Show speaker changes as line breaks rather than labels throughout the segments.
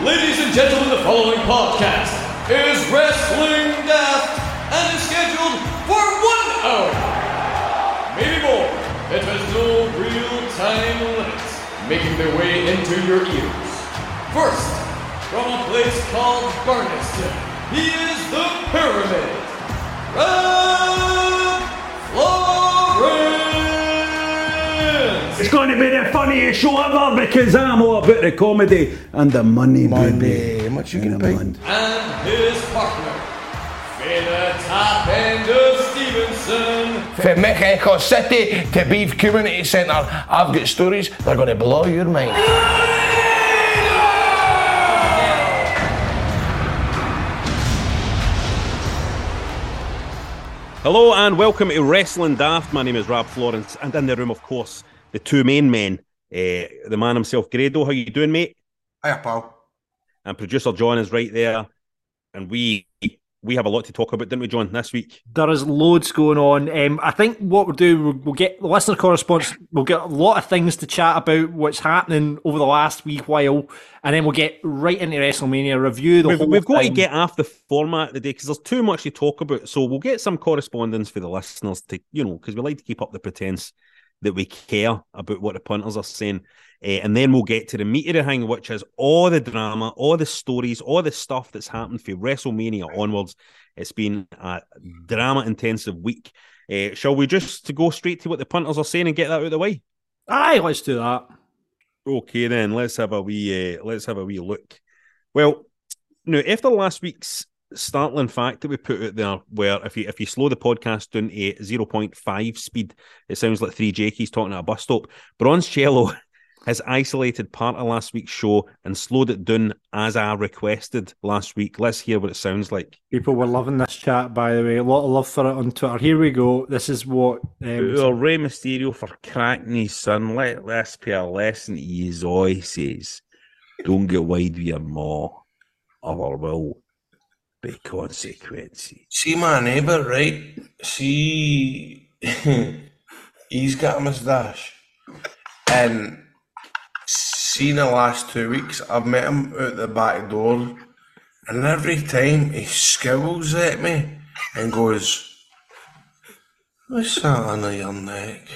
Ladies and gentlemen, the following podcast is Wrestling Daft and is scheduled for 1 hour. Maybe more. It has no real time limits, making their way into your ears. First, from a place called Barneston, he is the Pyramid. Rob Florence!
It's going to be the funniest show ever because I'm all about the comedy and the money, baby.
How much you gonna pay?
And his partner, Fela Top Ender Stevenson.
From Mexico City to Beef Community Centre, I've got stories that are going to blow your mind.
Hello and welcome to Wrestling Daft. My name is Rob Florence, and in the room, of course, the two main men, the man himself, Grado. How you doing, mate?
Hiya, pal.
And producer John is right there, and we have a lot to talk about, didn't we, John, this week?
There is loads going on. I think what we'll do, we'll get the listener correspondence, we'll get a lot of things to chat about what's happening over the last week while, and then we'll get right into WrestleMania, review the whole
We've got to
thing.
get off the format today because there's too much to talk about, so we'll get some correspondence for the listeners to, because we like to keep up the pretense that we care about what the punters are saying. And then we'll get to the meat of the thing, which is all the drama, all the stories, all the stuff that's happened from WrestleMania onwards. It's been a drama-intensive week. Shall we just go straight to what the punters are saying and get that out of the way?
Aye, let's do that.
Okay, then let's have a wee look. Well, now after last week's startling fact that we put out there, where if you slow the podcast down to 0.5 speed, it sounds like three Jakeys talking at a bus stop. Broncello has isolated part of last week's show and slowed it down as I requested last week. Let's hear what it sounds like.
People were loving this chat, by the way. A lot of love for it on Twitter. Here we go. This is what...
Rey Mysterio for cracking his son. Let this be a lesson to his eye, says. Don't get wide with your maw, or there will be consequences.
See my neighbour, right? See, he's got a moustache. And see, in the last 2 weeks, I've met him out the back door, and every time he scowls at me and goes, "What's that under your neck?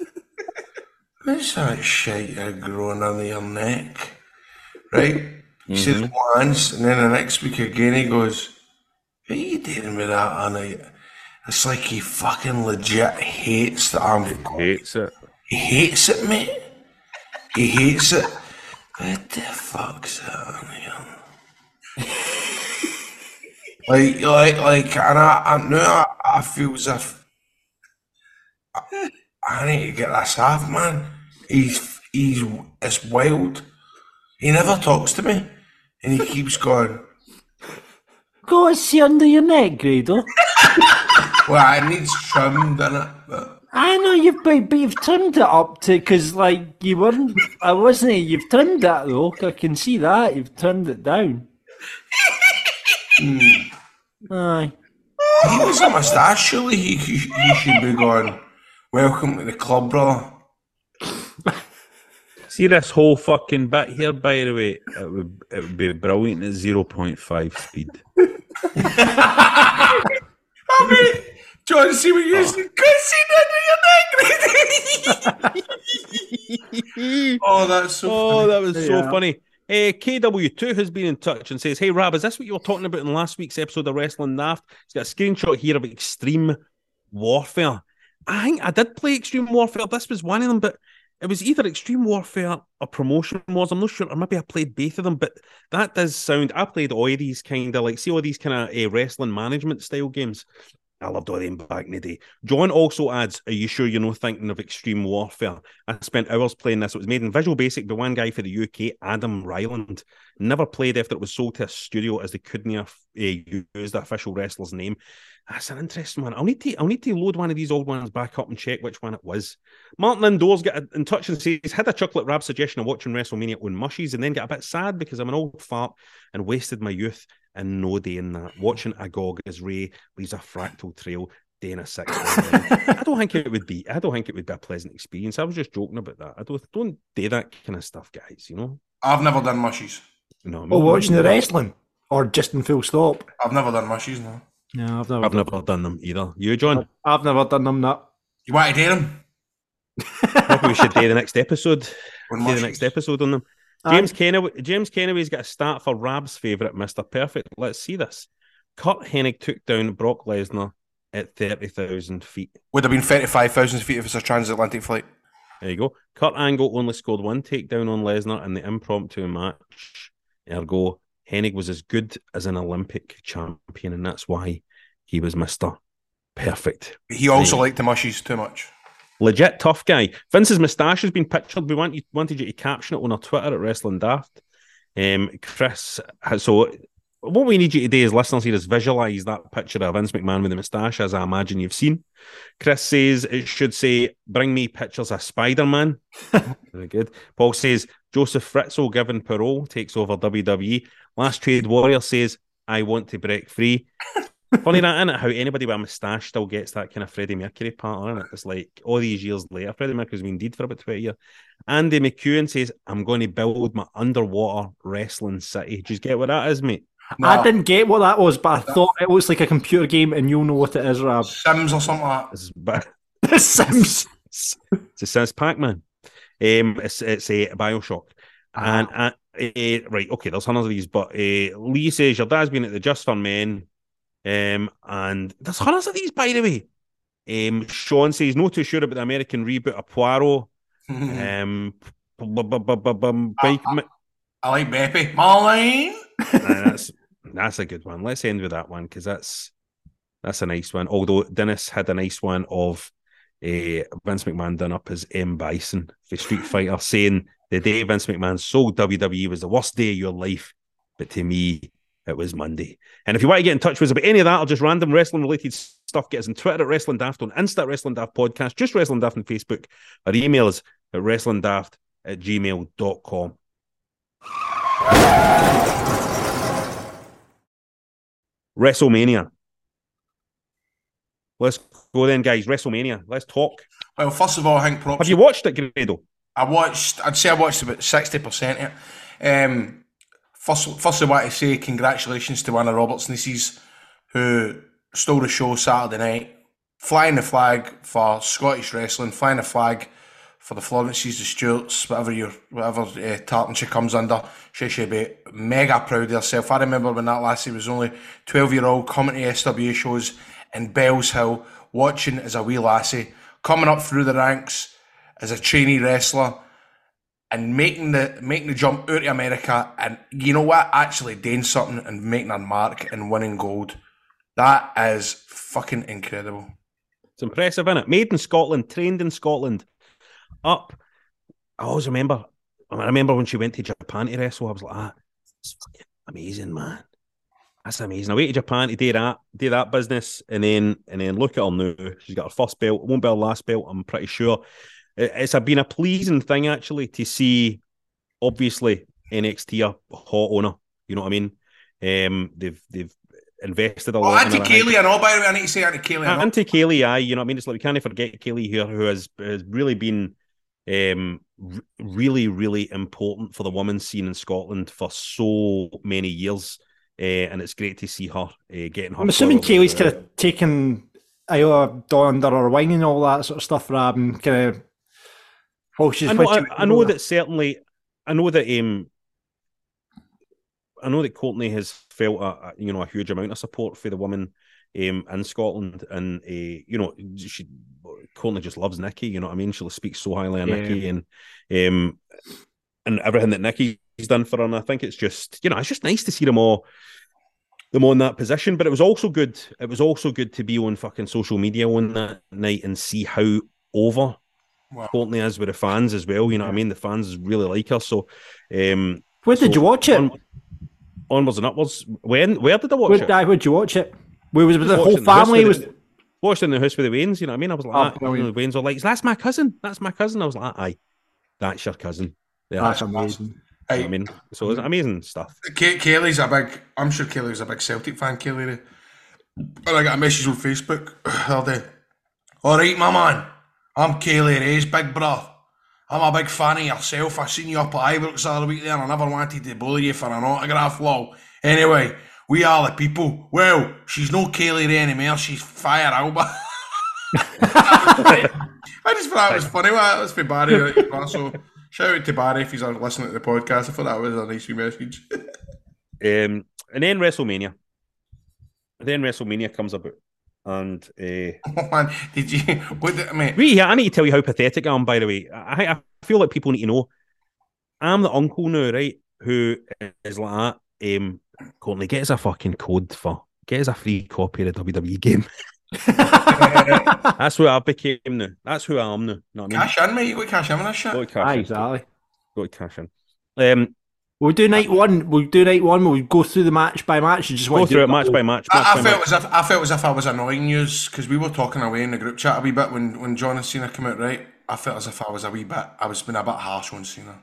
What's that shite you're growing under your neck?" Right? He says once, and then the next week again he goes, "What are you doing with that under you?" It's like he fucking legit hates that I'm...
Hates it.
He hates it, mate. He hates it. What the fuck's that under your... like, and I feel as if I need to get this off, man. It's wild. He never talks to me, and he keeps going,
Go and see under your neck, Grado.
well, it needs trimmed, doesn't it? But
I know but you've trimmed it up to, because, like, you weren't, I wasn't, you've trimmed that, though. I can see that. You've trimmed it down. Aye.
he was a moustache, surely he should be going, "Welcome to the club, brother."
See this whole fucking bit here, by the way, it would be brilliant at 0.5 speed.
I mean, John, see what you said? Under your neck. Oh, that's so
Oh,
funny.
that was so
Yeah.
funny. KW2 has been in touch and says, "Hey, Rab, is this what you were talking about in last week's episode of Wrestling Daft?" He's got a screenshot here of Extreme Warfare. I think I did play Extreme Warfare. This was one of them, but it was either Extreme Warfare or Promotion Wars. I'm not sure, or maybe I played both of them, but that does sound... I played all of these kind of, like, see all these kind of wrestling management style games. I loved all them back in the day. John also adds, "Are you sure you're not thinking of Extreme Warfare? I spent hours playing this. It was made in Visual Basic by one guy for the UK, Adam Ryland. Never played after it was sold to a studio as they couldn't use the official wrestler's name." That's an interesting one. I'll need to load one of these old ones back up and check which one it was. Martin Indoors got in touch and says, "Had a chocolate Rab suggestion of watching WrestleMania on Mushies and then got a bit sad because I'm an old fart and wasted my youth and no day in that. Watching Agog as Ray leaves a fractal trail day in a 6. I don't think it would be a pleasant experience. I was just joking about that. I don't do that kind of stuff, guys,
I've never done mushies.
No,
Or watching the wrestling, or just in full stop.
I've never done mushies, no.
No,
I've never done them either. You, John?
I've never done them. That.
You want to dare him?
Maybe we should do the next episode.
On
Do the
mushies?
next episode on them. James Kennedy's got a start for Rab's favourite, Mr. Perfect. Let's see this. Kurt Hennig took down Brock Lesnar at 30,000 feet.
Would have been 35,000 feet if it's a transatlantic flight.
There you go. Kurt Angle only scored one takedown on Lesnar in the impromptu match. Ergo, Hennig was as good as an Olympic champion, and that's why he was Mr. Perfect.
He also liked the mushies too much.
Legit tough guy. Vince's moustache has been pictured. We wanted you to caption it on our Twitter at Wrestling Daft. Chris, so what we need you to do as listeners here is visualise that picture of Vince McMahon with the moustache, as I imagine you've seen. Chris says it should say, "Bring me pictures of Spider-Man." Very good. Paul says, "Joseph Fritzl given parole, takes over WWE." Last Trade Warrior says, "I want to break free." Funny that, isn't it? How anybody with a moustache still gets that kind of Freddie Mercury part, isn't it? It's like all these years later, Freddie Mercury's been dead for about 20 years. Andy McEwen says, "I'm going to build my underwater wrestling city." Do you get what that is, mate?
No.
I didn't get what that was, but I thought it looks like a computer game, and you'll know what it is, Rab.
Sims or something like that.
This is bad.
The Sims.
It's a Sims Pac-Man. It's a Bioshock. And right, okay, there's hundreds of these, but Lee says your dad's been at the Just for Men. And there's hundreds of these, by the way. Sean says not too sure about the American reboot of Poirot.
I like Beppy. Marlene.
That's a good one. Let's end with that one because that's a nice one. Although Dennis had a nice one of Vince McMahon done up as M. Bison for Street Fighter, saying the day Vince McMahon sold WWE was the worst day of your life, but to me, it was Monday. And if you want to get in touch with us about any of that or just random wrestling related stuff, get us on Twitter at Wrestling Daft, on Insta at Wrestling Daft Podcast, just Wrestling Daft on Facebook, or email us at wrestlingdaft@gmail.com. WrestleMania. Let's go then, guys. WrestleMania. Let's talk.
Well, first of all, I think props.
Have you watched it, Grado?
I'd say I watched about 60% of it. First I want to say congratulations to Anna Roberts Nieces, who stole the show Saturday night, flying the flag for Scottish wrestling, flying the flag for the Florences, the Stewarts, whatever tartan she comes under. She should be mega proud of herself. I remember when that lassie was only 12-year-old, coming to SWA shows in Bells Hill, watching as a wee lassie, coming up through the ranks as a trainee wrestler, and making the jump out to America, and you know what? Actually doing something and making her mark and winning gold. That is fucking incredible.
It's impressive, isn't it? Made in Scotland, trained in Scotland. I always remember. I remember when she went to Japan to wrestle. I was like, it's fucking amazing, man. That's amazing. I went to Japan to do that business, and then look at her now. She's got her first belt. It won't be her last belt, I'm pretty sure. It's been a pleasing thing actually to see. Obviously, NXT a hot owner. You know what I mean? They've invested a lot.
Auntie Kaylee, I know. By the way, I need to say Auntie Kaylee.
Auntie Kaylee, aye. You know what I mean? It's like we can't forget Kaylee here, who has really been really, really important for the women's scene in Scotland for so many years. And it's great to see her getting her.
I'm assuming Kaylee's kind of taken Isla Dawn under her wing and all that sort of stuff, Rab, and kind of.
I know that certainly. I know that Courtney has felt a huge amount of support for the women in Scotland, and Courtney just loves Nikki. You know what I mean? She'll speak so highly of Nikki and everything that Nikki's done for her. And I think it's just it's just nice to see them all in that position. But it was also good. It was also good to be on fucking social media on that night and see how over Courtney is with the fans as well. You know what I mean? The fans really like her. So,
where did you watch it?
Onwards and upwards. Where did I watch it?
Where'd you watch it? Where was it? The whole family was
watched in the house with the Waynes. You know what I mean? I was like, the Waynes were like, "That's my cousin. That's my cousin." I was like, "Aye, that's your cousin." Yeah,
that's amazing.
You know what I mean, so it's amazing stuff.
Kaylee's I'm sure Kaylee's a big Celtic fan, Kaylee. And I got a message on Facebook the other day. All right, my man, I'm Kaylee Ray's big brother. I'm a big fan of yourself. I seen you up at Ibrox the other week there and I never wanted to bully you for an autograph, lol. Anyway, we are the people. Well, she's no Kaylee Ray anymore, she's Fire Alba. I just thought that was funny. That was for Barry. So shout out to Barry if he's listening to the podcast. I thought that was a nice wee message.
And then WrestleMania. Comes about. And
oh man, did you? Mate?
Really, I need to tell you how pathetic I am. By the way, I feel like people need to know. I'm the uncle now, right? Who is like that? Courtney, get us a fucking code get us a free copy of the WWE game. That's who I became now. That's who I am now. Know what I mean?
Cash in, mate. You got cash in on this shit.
Exactly.
Got to cash in.
We'll do night one. We'll go through the match by match. You just want
Go
to
through it match by match.
I felt as if I was annoying you because we were talking away in the group chat a wee bit when John and Cena came out, right? I felt as if I was being a bit harsh on Cena.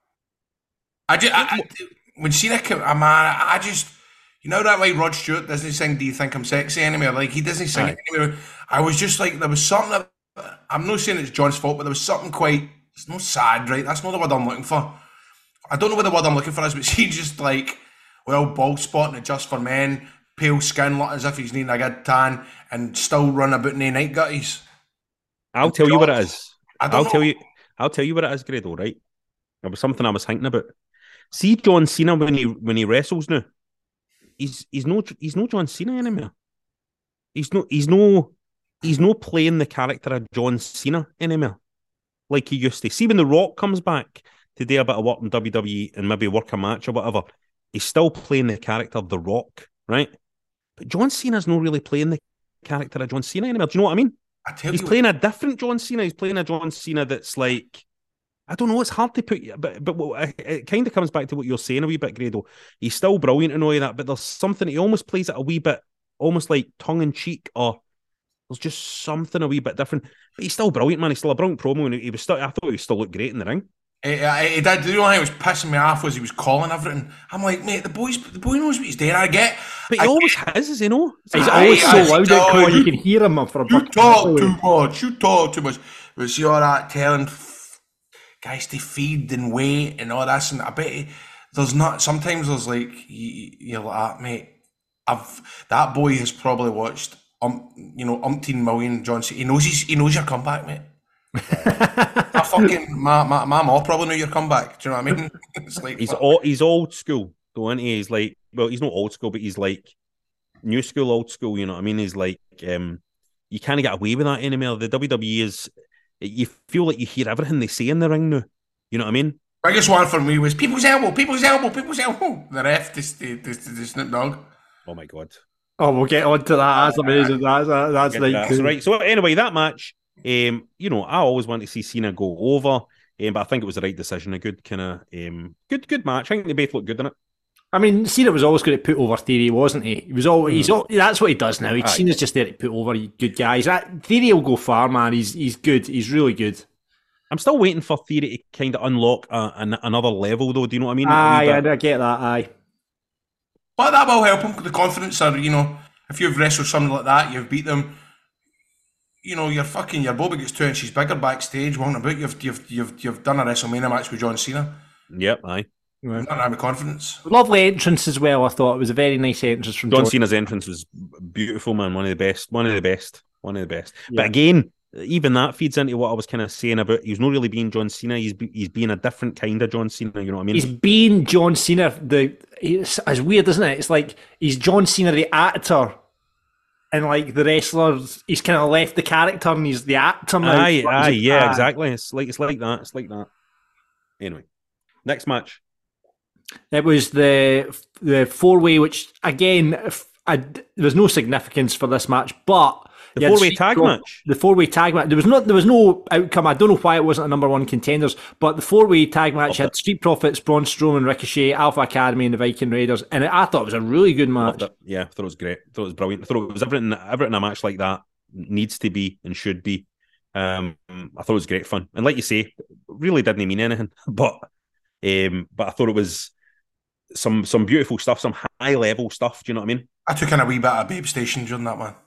When Cena came, I just, you know that way Rod Stewart doesn't sing "Do You Think I'm Sexy" anymore? Like he doesn't sing it anymore. I was just like, there was something. I'm not saying it's John's fault, but there was something quite. It's not sad, right? That's not the word I'm looking for. I don't know what the word I'm looking for is, but he's just like, well, bald spotting it just for men, pale skin, looking as if he's needing a good tan, and still run about in the night gutties.
I'll tell you what it is.
I'll
tell you what it is, Grado, right? It was something I was thinking about. See John Cena when he wrestles now. He's no John Cena anymore. He's no playing the character of John Cena anymore, like he used to. See when The Rock comes back to do a bit of work in WWE and maybe work a match or whatever, he's still playing the character of The Rock, right? But John Cena's not really playing the character of John Cena anymore. Do you know what I mean? He's playing a different John Cena. He's playing a John Cena that's like, I don't know, it's hard to put, but it kind of comes back to what you're saying a wee bit, Grado. He's still brilliant and all of that, but there's something, he almost plays it a wee bit, almost like tongue-in-cheek, or there's just something a wee bit different. But he's still brilliant, man. He's still a brilliant promo, and I thought he still looked great in the ring.
He did. The only thing that was pissing me off was he was calling everything. I'm like, mate, the boy knows what he's doing. I get.
But he always has, you know.
He's always so loud at call, you can hear him for a
You talk too much. You talk too much. But see all that telling guys to feed and wait and all this, and I bet there's not. Sometimes there's like you're like, mate. That boy has probably watched umpteen million John Cena. He knows your comeback, mate. My mom probably knew your comeback. Do you know what I mean? It's like
he's old school, though, isn't he? He's like, well, he's not old school, but he's like new school, old school. You know what I mean? He's like, you can't get away with that anymore. The WWE is, you feel like you hear everything they say in the ring now. You know what I mean?
Biggest one for me was people's elbow. The ref, the Snoop Dogg.
Oh my god!
Oh, we'll get on to that. That's amazing. That's like
that's right. So anyway, that match. I always want to see Cena go over, but I think it was the right decision. A good kind of good match. I think they both look good in it.
I mean, Cena was always going to put over Theory, wasn't he? He was always. That's what he does now. Cena's just there to put over good guys. Theory will go far, man. He's good. He's really good. I'm
still waiting for Theory to kind of unlock another level, though. Do you know what I mean?
I get that. Aye.
But that will help him. The confidence, or if you've wrestled somebody like that, you've beat them. Your Bobby gets 2 inches bigger backstage. Walking about, you've done a WrestleMania match with John Cena.
Yep, aye.
Not having confidence.
Lovely entrance as well. I thought it was a very nice entrance from
John Cena's entrance was beautiful, man. One of the best. Yeah. But again, even that feeds into what I was kind of saying about he's not really being John Cena. He's being a different kind of John Cena. You know what I mean?
He's being John Cena. It's weird, isn't it? It's like he's John Cena, the actor. And like the wrestlers, he's kind of left the character and he's the actor now.
Yeah, exactly. It's like that. Anyway, next match.
It was the 4-way, which again, there was no significance for this match, but
the 4-way tag match.
The 4-way tag match. There was no outcome. I don't know why it wasn't a number one contenders, but the 4-way tag match had Street Profits, Braun Strowman, Ricochet, Alpha Academy, and the Viking Raiders, and I thought it was a really good match.
Yeah, I thought it was great. I thought it was brilliant. I thought it was everything a match like that needs to be and should be. I thought it was great fun, and like you say, really didn't mean anything, but I thought it was some beautiful stuff, some high level stuff. Do you know what I mean?
I took in a wee bit of Babe Station during that one.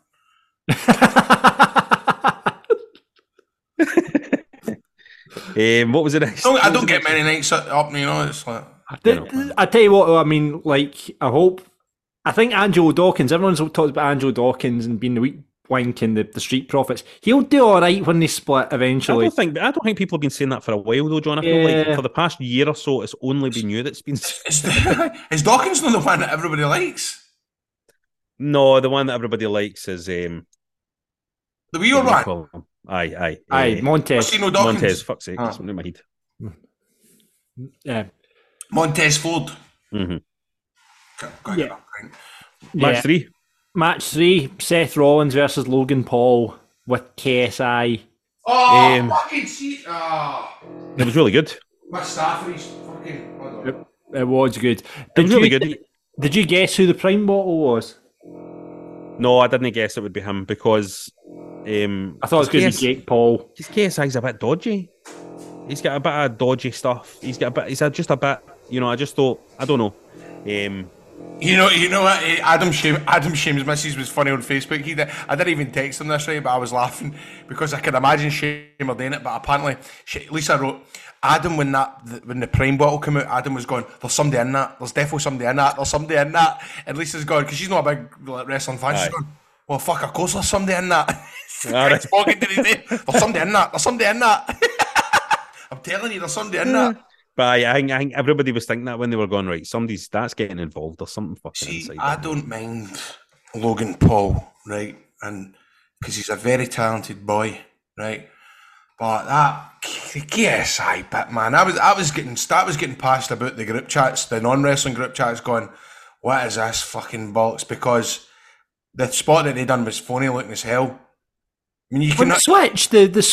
What was the next?
I don't get many nights up, you know. It's like
I tell you what, I mean, like, I think Angelo Dawkins, everyone's talked about Angelo Dawkins and being the weak wink and the Street Profits. He'll do all right when they split eventually.
I don't think people have been saying that for a while though, John. I feel like for the past year or so, it's only been you that's been.
Is Dawkins not the one that everybody likes?
No, the one that everybody likes is
the wee old one.
Aye,
Montez.
Montez, fuck's sake, it's in my head.
Yeah,
Montez Ford.
Yeah.
Match 3.
Match 3, Seth Rollins versus Logan Paul with KSI.
Oh, fucking shit. Oh.
It was really good.
My Stafford's fucking...
It was good.
It was really good.
Did you guess who the prime bottle was?
No, I didn't guess it would be him because...
I thought it was going to be Jake Paul.
His KSI's a bit dodgy. He's got a bit of dodgy stuff. He's just a bit, you know, I just thought, I don't know.
You know what? Adam Shame's missus was funny on Facebook. I didn't even text him this, right, but I was laughing because I could imagine Shame doing it. But apparently, Lisa wrote, Adam, when the prime bottle came out, Adam was going, "There's somebody in that. There's definitely somebody in that. There's somebody in that." And Lisa's going, because she's not a big wrestling fan. She's going, "Well, fuck, of course there's somebody in that." Talking to the day, there's somebody in that. There's somebody in that. I'm telling you, there's somebody in that.
But I think everybody was thinking that when they were going, right, that's getting involved or something fucking inside.
I don't mind Logan Paul, right? And because he's a very talented boy, right? But that KSI bit, man, I was getting passed about the group chats, the non-wrestling group chats, going, what is this fucking bollocks? Because the spot that they done was phony looking as hell. I mean, you can
the switch.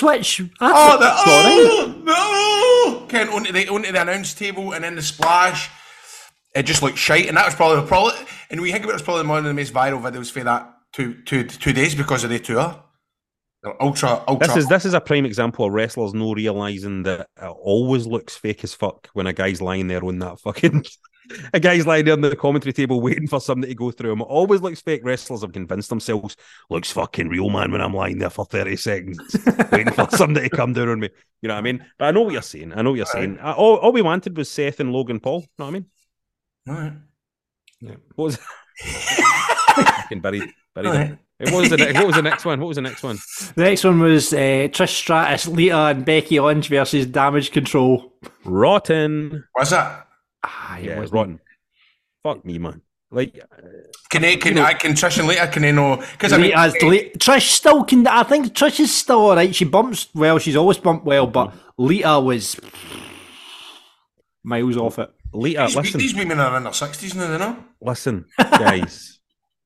No! Ken, onto the announce table and then the splash. It just looked shite, and that was probably. And we think about it, it's probably one of the most viral videos for that two days because of the tour. They're ultra.
This is a prime example of wrestlers no realizing that it always looks fake as fuck when a guy's lying there on that fucking. A guy's lying there on the commentary table waiting for somebody to go through him. It always looks fake. Wrestlers have convinced themselves, looks fucking real, man, when I'm lying there for 30 seconds waiting for somebody to come down on me. You know what I mean? But I know what you're saying. All we wanted was Seth and Logan Paul. You know what I mean?
All right.
Yeah. What was fucking buried. Right. What was the next one? The
next one was Trish Stratus, Lita, and Becky Lynch versus Damage Control.
Rotten.
What's that?
It
was rotten. Fuck me, man. Like,
can Trish and Lita, can they know? Because
Trish still can. I think Trish is still alright. She bumps well. She's always bumped well, but Lita was miles off it.
Lita, listen.
These women are in their 60s now, they know.
Listen, guys.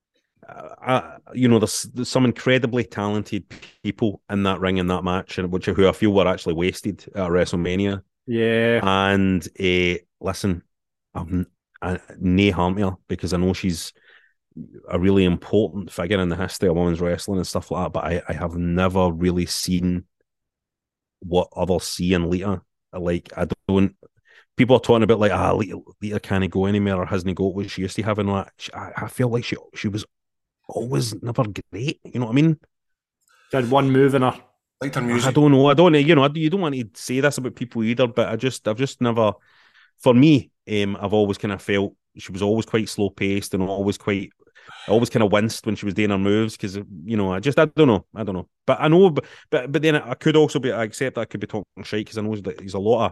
There's some incredibly talented people in that ring in that match, and who I feel were actually wasted at WrestleMania.
Yeah.
And listen, I'm nae harm to her because I know she's a really important figure in the history of women's wrestling and stuff like that, but I have never really seen what others see in Lita. Like, I don't. People are talking about like, Lita can't go anywhere or hasn't got what she used to have in that. I feel like she was always never great. You know what I mean?
She had one move in her.
Liked her music.
I don't know. You don't want to say this about people either, but I've just never. For me, I've always kind of felt she was always quite slow paced and always kind of winced when she was doing her moves because I don't know. But I know, but then I could also I accept that I could be talking shit because I know there's a lot of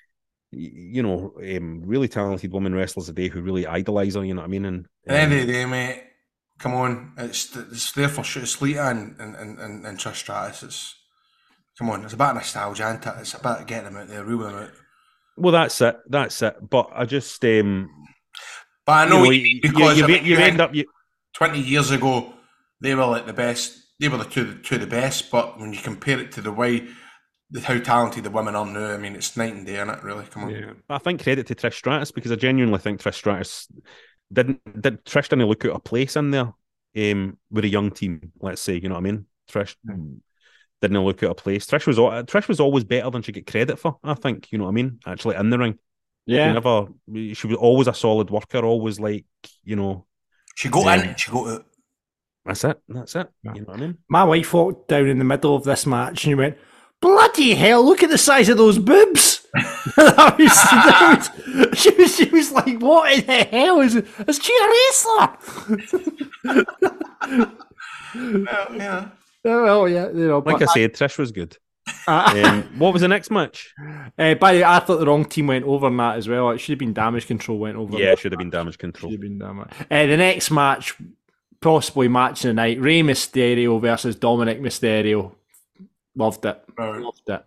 really talented women wrestlers today who really idolise her. You know what I mean? And
at the end of the day, mate, come on, it's there for sure. It's Lita and Trish Stratus. Come on, it's about nostalgia, isn't it? It's about getting them out there, reeling them out.
Well, that's it. But I just,
but I know because
you end up
20 years ago they were like the best. They were the best. But when you compare it to how talented the women are now, I mean, it's night and day, isn't it? Really, come on.
Yeah. I think credit to Trish Stratus because I genuinely think Trish Stratus didn't look out of place in there with a young team. Let's say, you know what I mean? Trish. Didn't look out of place. Trish was always better than she get credit for, I think. You know what I mean? Actually, in the ring.
Yeah.
She was always a solid worker, always like,
She got in, she got out.
That's it.
Yeah.
You know what I mean?
My wife walked down in the middle of this match and she went, Bloody hell, look at the size of those boobs. She was like, what in the hell is she a wrestler?
Yeah.
Well, yeah, you know,
Like I said, Trish was good. What was the next match?
by the way, I thought the wrong team went over in that as well. It should have been Damage Control went over.
Yeah, it should have been Damage Control.
Should have been Damage. The next match, possibly match of the night, Rey Mysterio versus Dominic Mysterio. Loved it.
Right.
Loved it.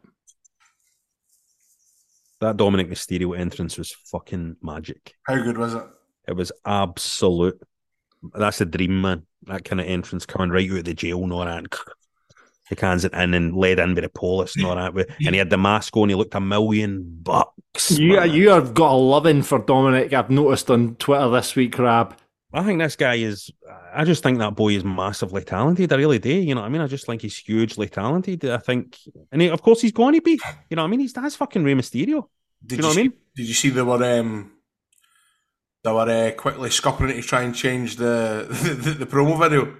That Dominic Mysterio entrance was fucking magic.
How good was it?
It was absolute. That's a dream, man. That kind of entrance coming right out of the jail and all that. He hands it in and led in with the police and all that. And he had the mask on. He looked $1 million.
You have got a loving for Dominic. I've noticed on Twitter this week, Rab.
I think this guy is. I just think that boy is massively talented. I really do. You know what I mean? I just think he's hugely talented. I think, and of course he's going to be. You know what I mean? That's fucking Rey Mysterio.
Did
you know what I mean?
Did you see they were quickly scuppering it to try and change the promo video?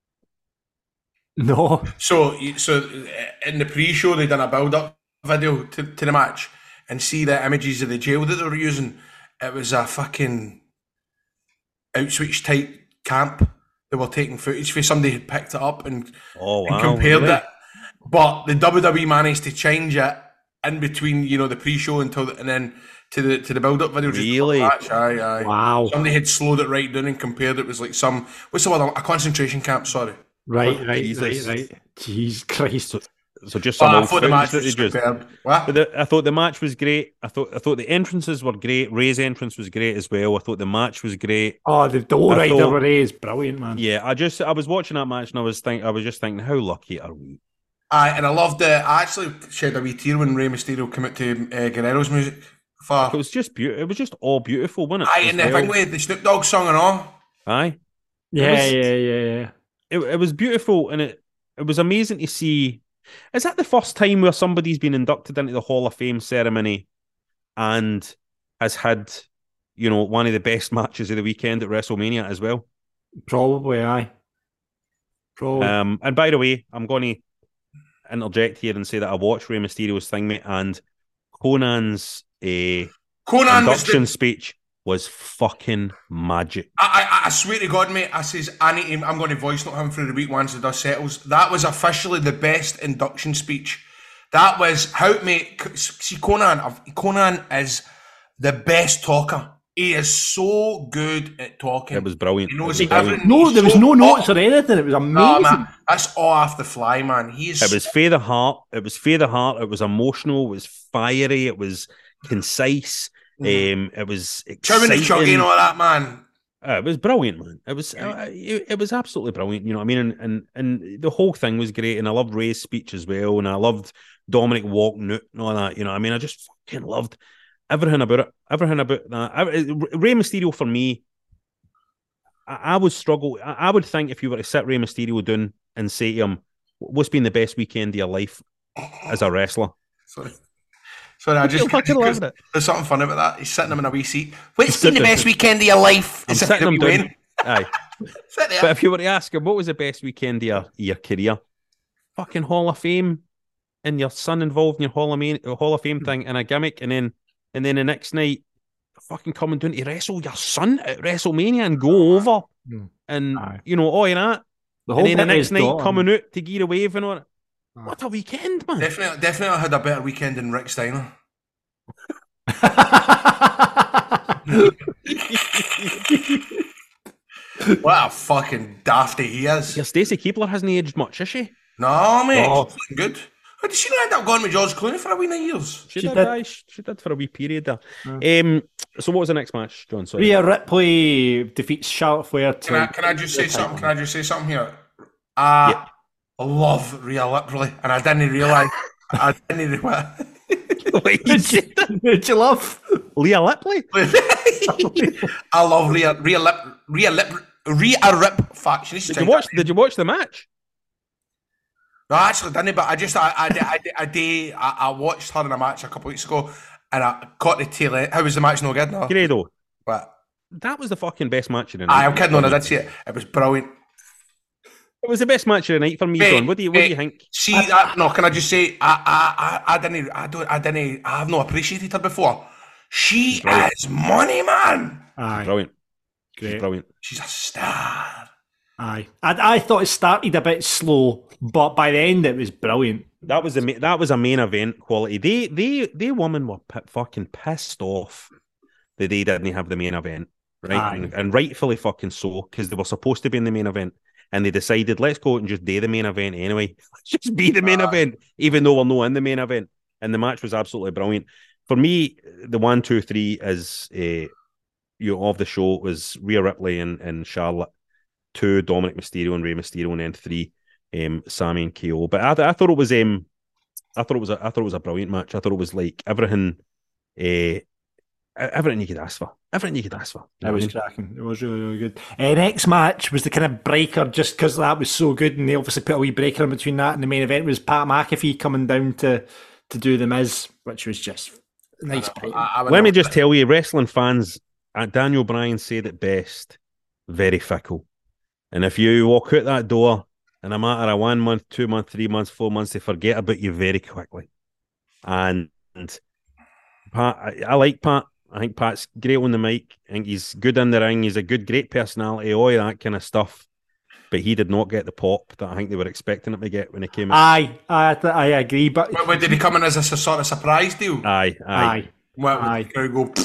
No.
So in the pre-show they done a build-up video to the match, and see the images of the jail that they were using. It was a fucking Auschwitz type camp. They were taking footage for somebody had picked it up and compared it. But the WWE managed to change it in between, you know, the pre-show and then to the build-up video.
Really?
Just for the match. Aye.
Wow.
Somebody had slowed it right down and compared it. It was like what's the word? A concentration camp. Sorry.
Right. Jeez Christ.
So just some
I
old
thought the match
footage
was
that they used.
superb. What?
But I thought the match was great. I thought the entrances were great. Ray's entrance was great as well. I thought the match was great.
Oh, the Rider with Ray is brilliant, man.
Yeah, I was watching that match and I was just thinking, how lucky are we?
And I loved it. I actually shed a wee tear when Rey Mysterio came out to Guerrero's music.
It was just beautiful. It was just all beautiful, wasn't it?
Aye, and the thing with the Snoop Dogg song and all.
Aye.
Yeah.
It was beautiful, and it was amazing to see. Is that the first time where somebody's been inducted into the Hall of Fame ceremony and has had, you know, one of the best matches of the weekend at WrestleMania as well?
Probably, aye. Probably.
And by the way, I'm going to interject here and say that I watched Rey Mysterio's thing, mate, and Conan's induction speech was fucking magic.
I swear to God, mate, I'm going to voice note him for the week once the dust settles. That was officially the best induction speech. That was see, Conan is the best talker. He is so good at talking.
It was brilliant.
He knows
brilliant.
There was no notes or anything. It was amazing.
No, man, that's all off the fly, man.
It was fair the heart. It was emotional. It was fiery. It was concise. It was exciting.
Chowing and chugging all that, man.
It was brilliant, man. It was absolutely brilliant. You know what I mean? And the whole thing was great. And I loved Ray's speech as well. And I loved Dominic walking out and all that. You know what I mean? I just fucking loved everything about it. Everything about that. Rey Mysterio for me, I would struggle. I would think if you were to sit Rey Mysterio down and say to him, what's been the best weekend of your life as a wrestler?
Sorry, I just
fucking loved it.
There's something fun about that. He's sitting him in a wee seat. What's been the best weekend of your life?
I'm sitting him down. Aye.
Sit there.
But if you were to ask him, what was the best weekend of your career? Fucking Hall of Fame and your son involved in your Hall of Fame thing and a gimmick, and then the next night, fucking coming down to wrestle your son at WrestleMania and go over and you know all of that. And then the next night coming out to gear a wave and all that. What a weekend, man!
Definitely had a better weekend than Rick Steiner. What a fucking dafty he is.
Your Stacey Keebler hasn't aged much, is she?
No, mate. She's looking good. How did she not end up going with George Clooney for a wee 9 years?
She did. She did for a wee period there. So what was the next match, John? Sorry.
Rhea Ripley defeats Charlotte Flair.
Can I just say something? Can I just say something here? I love Rhea Ripley, and I didn't realise. I didn't realise.
Did you love
Rhea Ripley?
I love Rhea Ripley. Fuck.
Did you watch the match?
No, I actually didn't. But I watched her in a match a couple of weeks ago, and I caught the tail end. How was the match? No good, no.
Grado.
But
that was the fucking best match in the night.
I'm kidding on. I did see it. It was brilliant.
It was the best match of the night for me,
Mate,
John. What do you think?
See that? No, can I just say I have not appreciated her before. She is money, man.
Aye,
Brilliant.
great.
Brilliant.
She's a star.
Aye, I thought it started a bit slow, but by the end it was brilliant.
That was a main event quality. They women were fucking pissed off that they didn't have the main event, right? And rightfully fucking so, because they were supposed to be in the main event, and they decided let's go out and just do the main event anyway. Let's just be the main event, even though we're not in the main event. And the match was absolutely brilliant. For me, the 1, 2, 3 is of the show was Rhea Ripley and Charlotte. 2, Dominic Mysterio and Rey Mysterio, and then 3, Sami and KO. But I thought it was a brilliant match. I thought it was like everything you could ask for. Everything you could ask for.
It was cracking. It was really, really good. Next match was the kind of breaker, just because that was so good, and they obviously put a wee breaker in between that and the main event. Was Pat McAfee coming down to do the Miz, which was just a nice break.
Let me just tell you, wrestling fans, Daniel Bryan said it best: very fickle. And if you walk out that door in a matter of 1 month, 2 months, 3 months, 4 months, they forget about you very quickly. And Pat, I like Pat. I think Pat's great on the mic. I think he's good in the ring. He's a great personality, all that kind of stuff. But he did not get the pop that I think they were expecting him to get when he came in.
I agree. But
did he come in as a sort of surprise deal?
Aye.
What would the crowd go?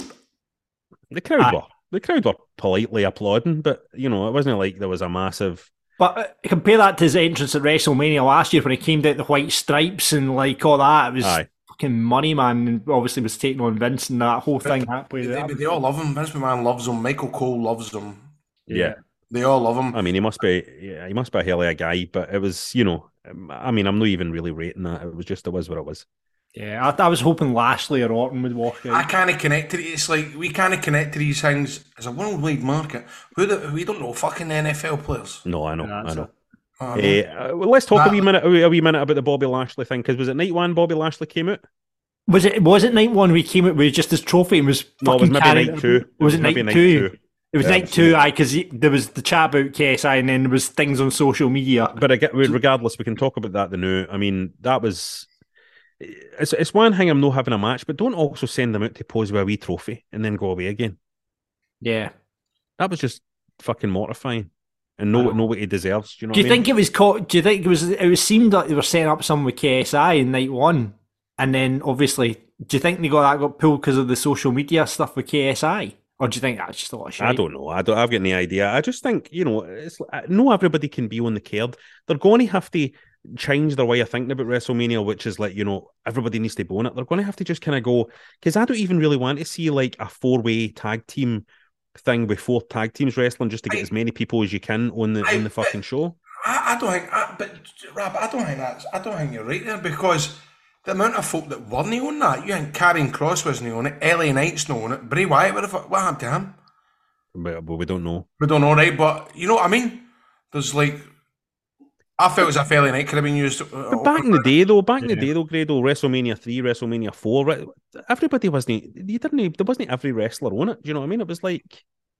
The crowd were politely applauding, but it wasn't like there was a massive.
But compare that to his entrance at WrestleMania last year when he came down the white stripes and like all that. It was fucking money, man. And obviously was taking on Vince and that whole thing.
They all love him. Vince McMahon loves him. Michael Cole loves him.
Yeah.
They all love him.
I mean, he must be a hell of a guy, but it was, I mean, I'm not even really rating that. It was what it was.
Yeah, I was hoping Lashley or Orton would walk out.
I kind of connect to it. It's like we kind of connect to these things as a worldwide market. We don't know fucking NFL players.
No, I know. Well, let's talk a wee minute about the Bobby Lashley thing, because was it night 1 Bobby Lashley came out?
Was it night 1 we came out with just his trophy and was fucking
maybe night 2.
Was it night 2? It was night 2, because there was the chat about KSI and then there was things on social media.
But regardless, we can talk about that now. I mean, that was... It's one thing I'm not having a match, but don't also send them out to pose with a wee trophy and then go away again.
Yeah.
That was just fucking mortifying. And know what he deserves. Do you know
Do you
what I mean?
think it was caught? Do you think it was seemed like they were setting up something with KSI in night 1? And then obviously, do you think they got pulled because of the social media stuff with KSI? Or do you think that's just a lot of shit?
I don't know. I've got any idea. I just think, it's no everybody can be on the card. They're going to have to change their way of thinking about WrestleMania, which is like, everybody needs to be on it. They're going to have to just kind of go, because I don't even really want to see like a 4-way tag team thing with 4 tag teams wrestling just to get as many people as you can on the fucking show.
I don't think, I don't think you're right there, because the amount of folk that weren't on that, you think Karrion Kross wasn't on it, LA Knight's not on it, Bray Wyatt, what happened to him?
But we don't know.
We don't know, right? But you know what I mean? There's like, I felt as if LA Knight could have been used.
But back in the day, though, Grado, WrestleMania 3, WrestleMania 4, everybody wasn't. There wasn't every wrestler on it. Do you know what I mean? It was like,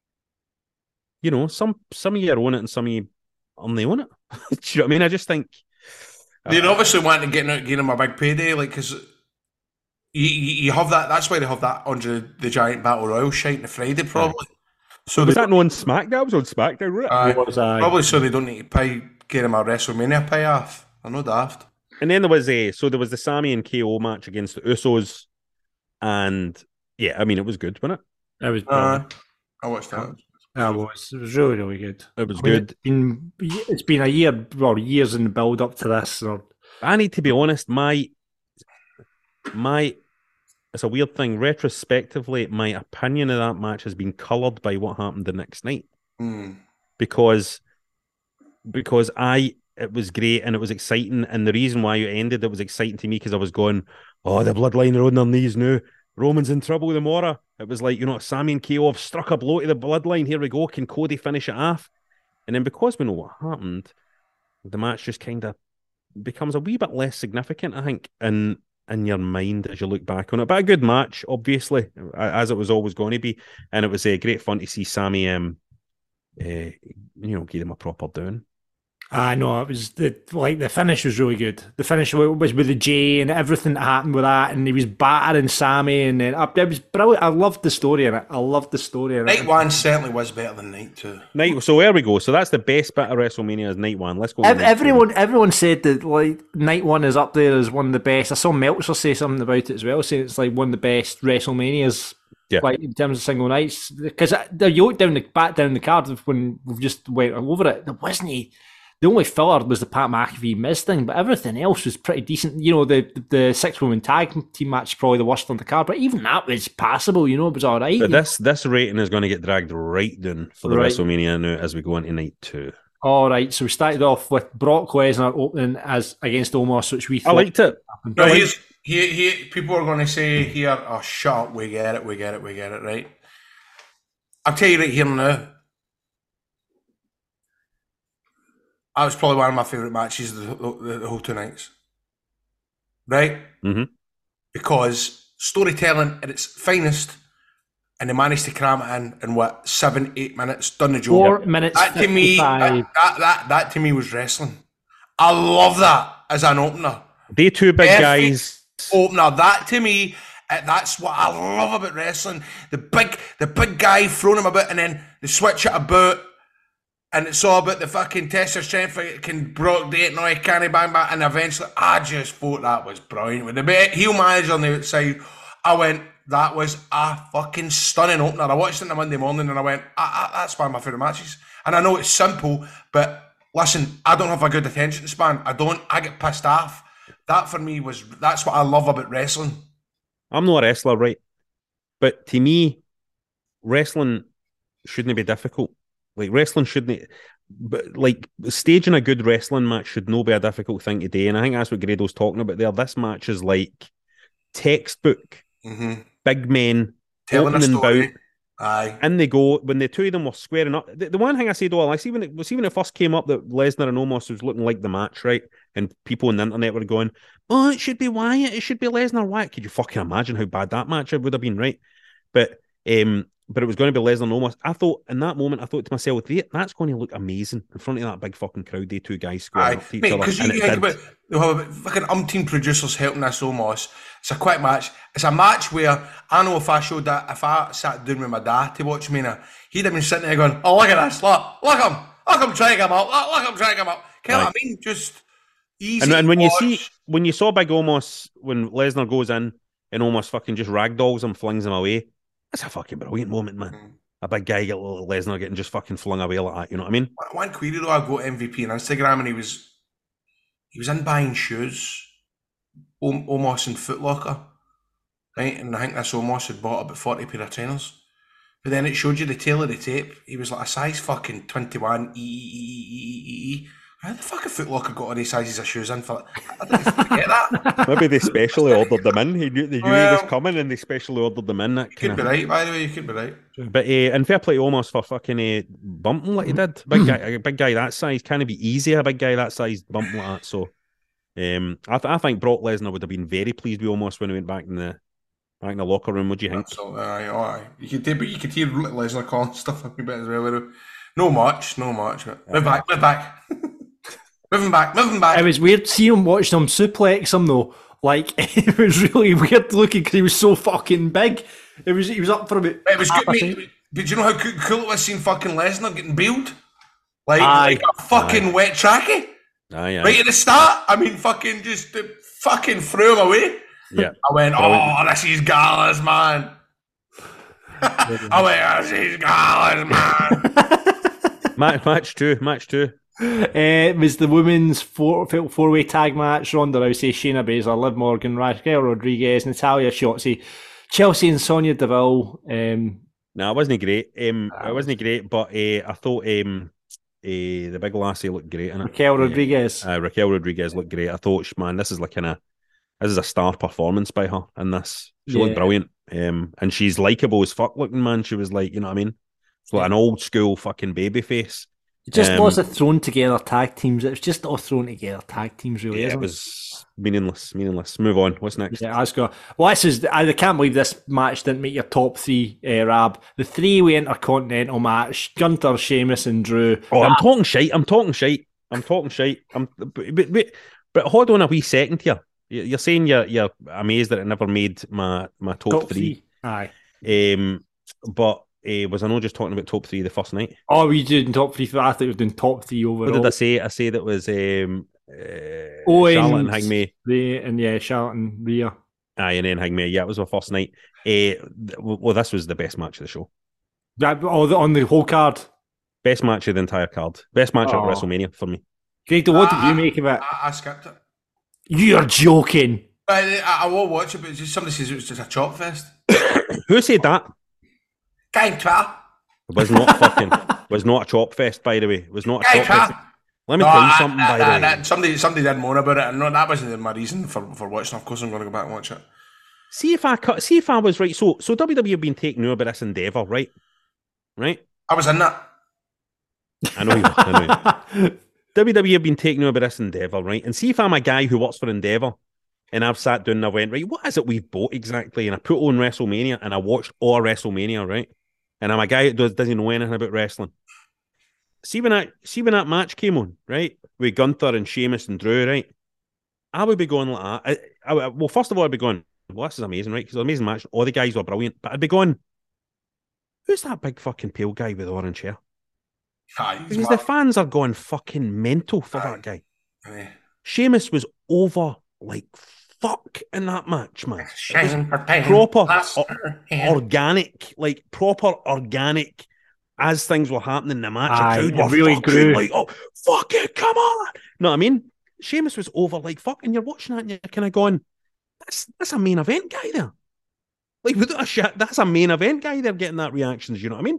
some of you are on it and some of you aren't on it. Do you know what I mean? I just think
they obviously want to get him a big payday, like, because you have that. That's why they have that Andre the Giant Battle Royal shite on the Friday, probably. So
was that on SmackDown? That was on SmackDown, right?
Probably so they don't need to get him a WrestleMania payoff. They're not daft.
And then there was the Sami and KO match against the Usos, and yeah, I mean, it was good, wasn't it?
It was.
I watched that.
It was really, really good.
It was good.
It's been a year, or years in the build up to this.
I need to be honest. My, it's a weird thing. Retrospectively, my opinion of that match has been coloured by what happened the next night, because it was great and it was exciting, and the reason why it ended, it was exciting to me because I was going, oh, the Bloodline are on their knees now. Roman's in trouble with Mora. It was like, Sami and KO have struck a blow to the Bloodline. Here we go. Can Cody finish it off? And then because we know what happened, the match just kind of becomes a wee bit less significant, I think, in your mind as you look back on it. But a good match, obviously, as it was always going to be. And it was great fun to see Sami, give him a proper down.
I know it was the finish was really good. The finish was with the J and everything that happened with that, and he was battering Sammy, and then it was brilliant. I loved the story in it.
Night one certainly was better than night two.
So there we go. So that's the best bit of WrestleMania is night one. Let's go. with night two.
Everyone said that like night one is up there as one of the best. I saw Meltzer say something about it as well, saying it's like one of the best WrestleManias.
Yeah.
Like in terms of single nights, because you look down the card when we've just went over it. There wasn't he. The only filler was the Pat McAfee Miz thing, but everything else was pretty decent. You know, the 6-woman tag team match is probably the worst on the card, but even that was passable. You know, it was all right.
But this rating is going to get dragged right down for the WrestleMania now as we go into night two.
All right, so we started off with Brock Lesnar opening as against Omos, which we thought
I liked it.
No, people are going to say here, oh, shut up, we get it, right? I'll tell you right here now, that was probably one of my favourite matches the whole 2 nights. Right?
Mm-hmm.
Because storytelling at its finest, and they managed to cram it in what, 7-8 minutes, done the job.
4 minutes,
that to me,
55.
that to me was wrestling. I love that as an opener.
They two big guys.
Opener, that to me, that's what I love about wrestling. The big guy throwing him about, and then they switch it about. And it's all about the fucking test of strength. Can Brock do it? No, he can't. Bang, bang. And eventually, I just thought that was brilliant. With the heel manager on the outside, I went, that was a fucking stunning opener. I watched it on a Monday morning and I went, that's one of my favourite matches. And I know it's simple, but listen, I don't have a good attention span. I get pissed off. That for me that's what I love about wrestling.
I'm not a wrestler, right? But to me, wrestling shouldn't be difficult. Like, wrestling shouldn't, but like, staging a good wrestling match should not be a difficult thing to do. And I think that's what Grado's talking about there. This match is like textbook, big men,
telling a story.
Bout, and they go, when the two of them were squaring up. The one thing I said, I see when it first came up that Lesnar and Omos was looking like the match, right? And people on the internet were going, oh, it should be Wyatt, it should be Lesnar, Wyatt. Could you fucking imagine how bad that match would have been, right? But it was going to be Lesnar and Omos. I thought, in that moment, to myself, that's going to look amazing in front of that big fucking crowd, they two guys squaring up to each other.
Because you think about, they'll have fucking umpteen producers helping this Omos. It's a quick match. It's a match where I know if I sat down with my dad to watch me now, he'd have been sitting there going, oh, look at this, look him trying him out, look him trying him out. You know what I mean? Just easy.
And when you saw big Omos, when Lesnar goes in and Omos fucking just ragdolls him, flings him away, that's a fucking brilliant moment, man. A big guy, Lesnar getting just fucking flung away like that, you know what I mean?
One query though, I got MVP on Instagram and he was in buying shoes, Omos in Foot Locker, right? And I think this Omos had bought about 40 pair of trainers. But then it showed you the tail of the tape. He was like a size fucking 21, How the fuck a Foot Locker got all these sizes of shoes in for? I didn't forget that.
Maybe they specially ordered them in. They knew he was coming and they specially ordered them in. That
you could be right, by the way. You could be right.
But and fair play to Omos for fucking bumping like he did. A big guy that size can't be easy. A big guy that size bumping like that. So, I think Brock Lesnar would have been very pleased with Omos when he went back in the locker room. What do you think?
Aye. You could hear Lesnar calling stuff a bit as well. No much. Move back. Moving back.
It was weird seeing him watching him suplex him though. Like, it was really weird looking because he was so fucking big. He was up for about.
It was good, mate. But do you know how cool it was seeing fucking Lesnar getting bailed? Like a fucking wet trackie.
Aye.
Right at the start. I mean, fucking just fucking threw him away.
Yeah.
I went, this is Gallus, man. This is Gallus, man.
Match two.
It was the women's four-way tag match. Ronda Rousey, Shayna Baszler, Liv Morgan, Raquel Rodriguez, Natalya Shotzi, Chelsea and Sonya Deville.
No, it wasn't great. But I thought the big lassie looked great in it.
Raquel Rodriguez.
Raquel Rodriguez looked great. I thought, man, this is a star performance by her in this. She looked brilliant. And she's likeable as fuck looking, man. She was like, you know what I mean? It's like an old school fucking baby face.
Just lots of thrown together tag teams. It was just all thrown together tag teams, really.
Yeah, it was meaningless. Move on. What's next?
Yeah, let's go. Well, I can't believe this match didn't make your top three, Rab. The 3-way Intercontinental match: Gunther, Sheamus, and Drew.
Oh, I'm talking shite. I'm talking shite. But hold on a wee second here. You're saying you're amazed that it never made my top three.
Aye.
But was I not just talking about top three the first night?
Oh, were you doing top three for that? I thought you were doing top three overall.
What did I say? I said it was
Owens,
Charlotte and Hangme.
and yeah, Charlotte and Rhea.
Aye, and then Hangme. Yeah, it was my first night. Well, this was the best match of the show.
On the whole card.
Best match of the entire card. Best match at WrestleMania for me.
Greg, what did you make of it?
I skipped it.
You're joking.
I will watch it, but it's just, somebody says it was just a chop fest.
Who said that?
Guy in Twitter.
It was not fucking. Was not a chop fest, by the way. It was not a
Guy in
chop fest.
Twitter.
Let me tell you something, by the way.
Somebody did moan about it, and no, that wasn't my reason for watching. Of course, I'm going to go back and watch it.
See if I was right. So WWE have been taking over this endeavor, right? Right.
I was in that.
I know you. I know you. WWE have been taking over this endeavor, right? And see if I'm a guy who works for Endeavor, and I've sat down and I went, right, what is it we've bought exactly? And I put on WrestleMania, and I watched all WrestleMania, right? And I'm a guy that doesn't know anything about wrestling. See when that match came on, right, with Gunther and Sheamus and Drew, right? I would be going like that. Well, first of all, I'd be going, well, this is amazing, right? Because it's an amazing match. All the guys were brilliant. But I'd be going, who's that big fucking pale guy with the orange hair? Because the fans are going fucking mental for that guy. Sheamus was over like fuck in that match, man. Proper organic, like proper organic. As things were happening in the match, the crowd were really grew. Like, oh, fuck it, come on. Know what I mean? Sheamus was over like fuck, and you're watching that and you're kind of going, that's a main event guy there. Like, without a shit, that's a main event guy there getting that reactions, you know what I mean?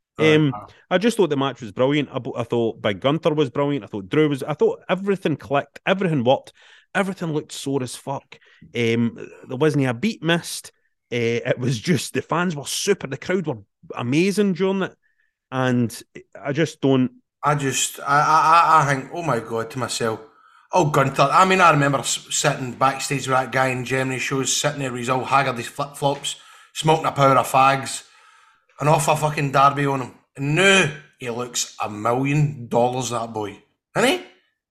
I just thought the match was brilliant. I thought Big Gunther was brilliant. I thought Drew was. I thought everything clicked. Everything worked. Everything looked sore as fuck. There wasn't a beat missed. It was just the fans were super. The crowd were amazing during it, and I just don't.
I think, oh my god, to myself. Oh, Gunther. I mean, I remember sitting backstage with that guy in Germany shows, sitting there with his old haggard, his flip flops, smoking a power of fags. And off a fucking derby on him. And now he looks $1 million, that boy. Isn't he?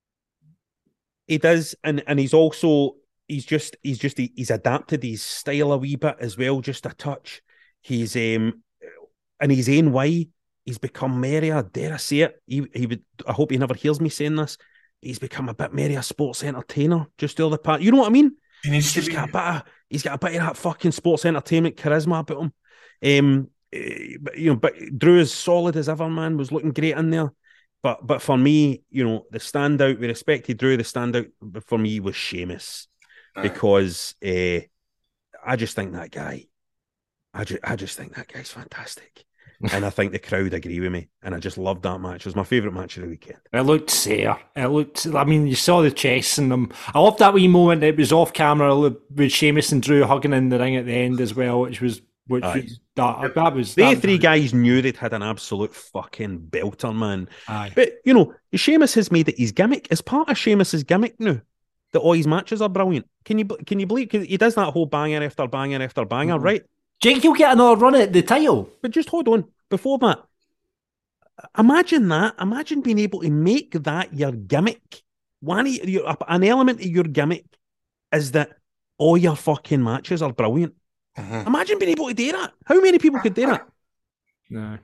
He does, and he's also he's adapted his style a wee bit as well, just a touch. He's in his own way, he's become merrier, dare I say it. He would, I hope he never hears me saying this. He's become a bit merrier sports entertainer, just the other part. You know what I mean? He's got a bit of that fucking sports entertainment charisma about him. But Drew is solid as ever, man. Was looking great in there. But for me, the standout, we respected Drew, the standout for me was Sheamus. Because I just think that guy, I just think that guy's fantastic. And I think the crowd agree with me. And I just loved that match. It was my favourite match of the weekend.
It looked fair. You saw the chests in them. I loved that wee moment. It was off camera with Sheamus and Drew hugging in the ring at the end as well, which was
three guys knew they'd had an absolute fucking belter, man.
Aye.
But Sheamus has made it his gimmick. As part of Sheamus's gimmick now, that all his matches are brilliant. Can you believe? Cause he does that whole banger after banger after banger, right?
Jake, you'll get another run at the title.
But just hold on. Before that, imagine that. Imagine being able to make that your gimmick. An element of your gimmick is that all your fucking matches are brilliant. Imagine being able to do that. How many people could do that?
No.